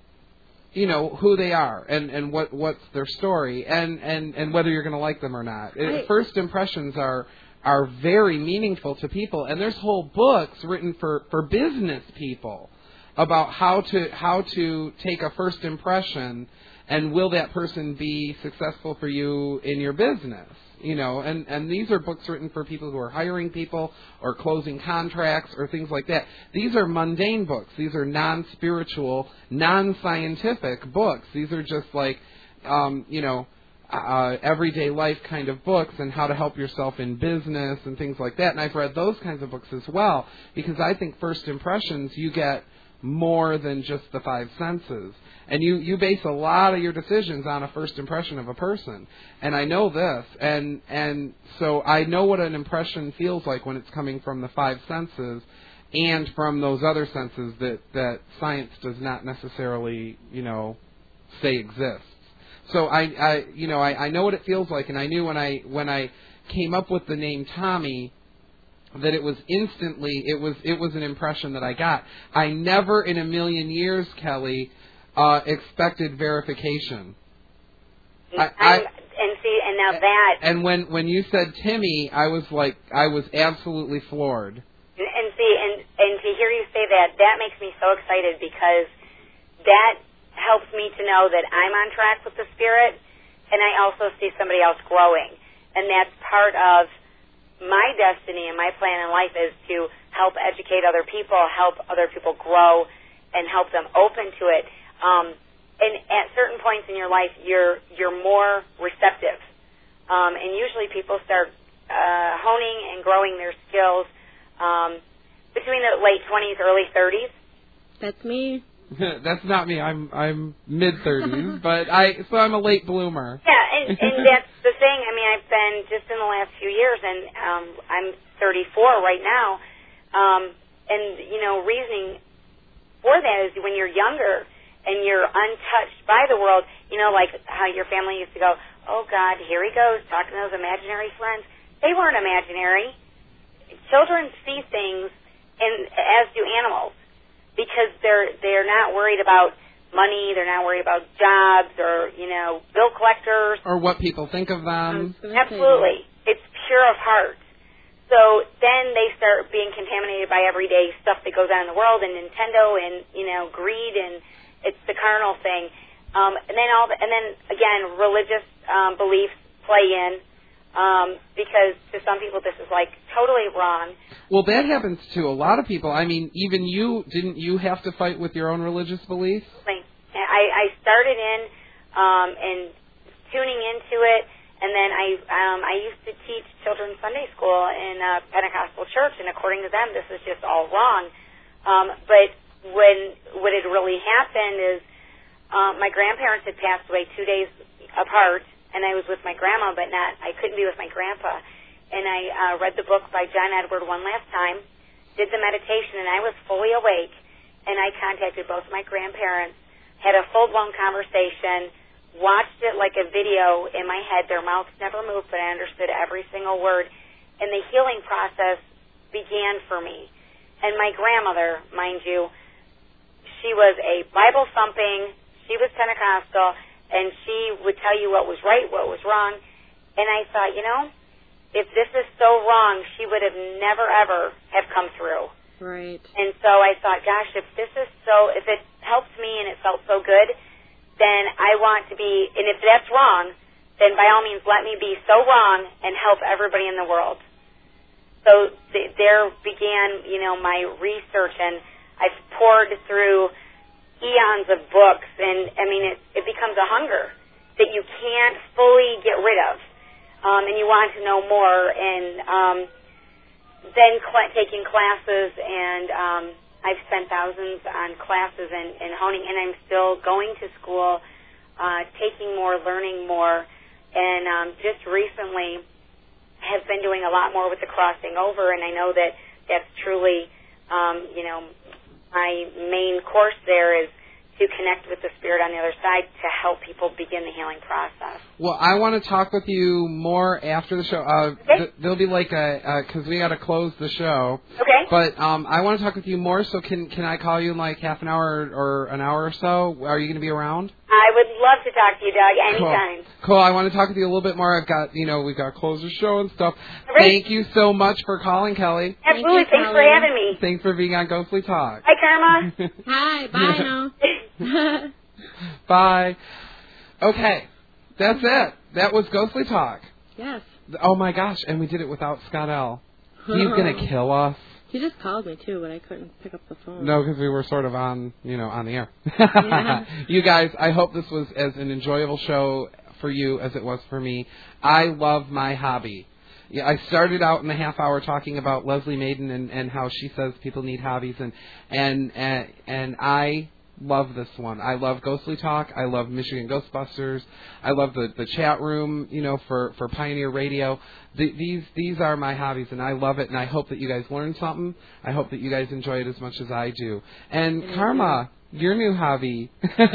A: you know, who they are and, and what what's their story and, and, and whether you're going to like them or not. It, first impressions are are very meaningful to people, and there's whole books written for, for business people about how to how to take a first impression, and will that person be successful for you in your business? You know, and, and these are books written for people who are hiring people or closing contracts or things like that. These are mundane books. These are non-spiritual, non-scientific books. These are just like, um, you know, uh, everyday life kind of books and how to help yourself in business and things like that. And I've read those kinds of books as well, because I think first impressions you get more than just the five senses. And you, you base a lot of your decisions on a first impression of a person. And I know this. And, and so I know what an impression feels like when it's coming from the five senses and from those other senses that, that science does not necessarily, you know, say exists. So I, I you know, I, I know what it feels like. And I knew when I, when I came up with the name Tommy, that it was instantly, it was it was an impression that I got. I never in a million years, Kelly, uh, expected verification.
K: I, I, and see, and now that...
A: And when, when you said Timmy, I was like, I was absolutely floored.
K: And, and see, and, and to hear you say that, that makes me so excited, because that helps me to know that I'm on track with the Spirit, and I also see somebody else growing. And that's part of my destiny and my plan in life, is to help educate other people, help other people grow, and help them open to it. Um, and at certain points in your life, you're you're more receptive. Um, and usually people start uh, honing and growing their skills um, between the late twenties, early thirties.
B: That's me.
A: That's not me. I'm I'm mid thirties, but I so I'm a late bloomer.
K: Yeah, and, and that's the thing. I mean, I've been just in the last few years, and um, I'm thirty-four right now. Um, and you know, reasoning for that is when you're younger and you're untouched by the world. You know, like how your family used to go, "Oh God, here he goes talking to those imaginary friends." They weren't imaginary. Children see things, and as do animals. Because they're they're not worried about money, they're not worried about jobs or, you know, bill collectors.
A: Or what people think of them.
K: Absolutely. It's pure of heart. So then they start being contaminated by everyday stuff that goes on in the world and Nintendo and, you know, greed, and it's the carnal thing. Um, and then all the, and then again, religious um, beliefs play in. Um, because to some people this is like totally wrong.
A: Well, that happens to a lot of people. I mean, even you, didn't you have to fight with your own religious beliefs?
K: I, I started in um, and tuning into it, and then I um, I used to teach children's Sunday school in a Pentecostal church, and according to them, this is just all wrong. Um, but when what had really happened is um, my grandparents had passed away two days apart. And I was with my grandma, but not, I couldn't be with my grandpa. And I uh, read the book by John Edward one last time, did the meditation, and I was fully awake. And I contacted both my grandparents, had a full-blown conversation, watched it like a video in my head. Their mouths never moved, but I understood every single word. And the healing process began for me. And my grandmother, mind you, she was a Bible-thumping, she was Pentecostal, and she would tell you what was right, what was wrong. And I thought, you know, if this is so wrong, she would have never, ever have come through.
B: Right.
K: And so I thought, gosh, if this is so, if it helps me and it felt so good, then I want to be, and if that's wrong, then by all means let me be so wrong and help everybody in the world. So th- there began, you know, my research, and I've poured through eons of books, and I mean, it, it becomes a hunger that you can't fully get rid of, um, and you want to know more, and um, then cl- taking classes, and um, I've spent thousands on classes and, and honing, and I'm still going to school, uh, taking more, learning more, and um, just recently have been doing a lot more with the crossing over, and I know that that's truly, um, you know, my main course there is to connect with the spirit on the other side to help people begin the healing process.
A: Well, I want to talk with you more after the show. Uh,
K: okay.
A: th- there'll be like a, because we got to close the show.
K: Okay.
A: But um, I want to talk with you more, so can can I call you in like half an hour or, or an hour or so? Are you going to be around?
K: I would love to talk to you, Doug, anytime.
A: Cool. cool. I want to talk with you a little bit more. I've got, you know, we've got to close the show and stuff.
K: Right.
A: Thank you so much for calling, Kelly.
K: Absolutely.
B: Thank you,
K: Thanks for
B: Kelly.
K: having me.
A: Thanks for being on Ghostly Talk.
K: Hi, Karma.
B: Hi. Bye now.
A: Bye. Okay. That's it. That was Ghostly Talk.
B: Yes.
A: Oh, my gosh. And we did it without Scott L. He's going to kill us.
B: He just called me, too, but I couldn't pick up the phone.
A: No, because we were sort of on, you know, on the air.
B: Yeah.
A: You guys, I hope this was as an enjoyable show for you as it was for me. I love my hobby. Yeah, I started out in the half hour talking about Leslie Maiden and, and how she says people need hobbies, and and and, and I love this one. I love Ghostly Talk. I love Michigan Ghostbusters. I love the, the chat room, you know, for, for Pioneer Radio. The, these these are my hobbies, and I love it, and I hope that you guys learn something. I hope that you guys enjoy it as much as I do. And
B: Mm-hmm.
A: Karma, your new hobby.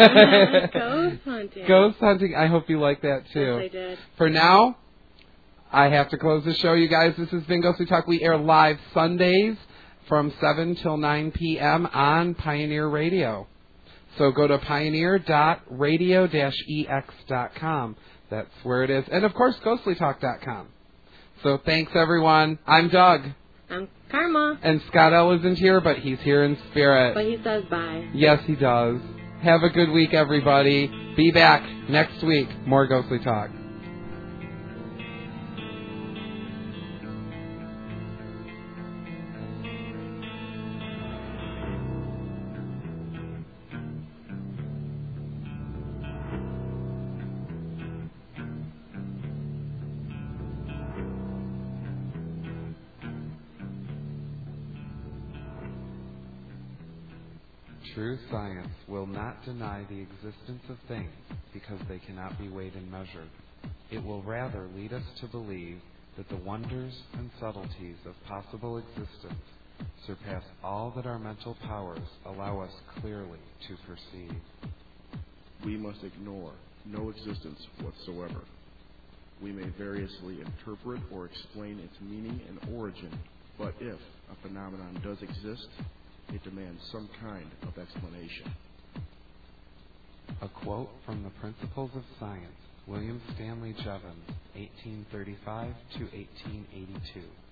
B: Ghost hunting.
A: Ghost hunting. I hope you like that, too.
B: Yes, I did.
A: For now, I have to close the show, you guys. This has been Ghostly Talk. We air live Sundays from seven till nine p.m. on Pioneer Radio. So go to pioneer dot radio dash e x dot com. That's where it is. And, of course, ghostly talk dot com. So thanks, everyone. I'm Doug.
B: I'm Karma.
A: And Scott L. isn't here, but he's here in spirit.
B: But he says bye.
A: Yes, he does. Have a good week, everybody. Be back next week. More Ghostly Talk. True science will not deny the existence of things because they cannot be weighed and measured. It will rather lead us to believe that the wonders and subtleties of possible existence surpass all that our mental powers allow us clearly to perceive.
L: We must ignore no existence whatsoever. We may variously interpret or explain its meaning and origin, but if a phenomenon does exist, it demands some kind of explanation.
A: A quote from the Principles of Science, William Stanley Jevons, eighteen thirty-five to eighteen eighty-two.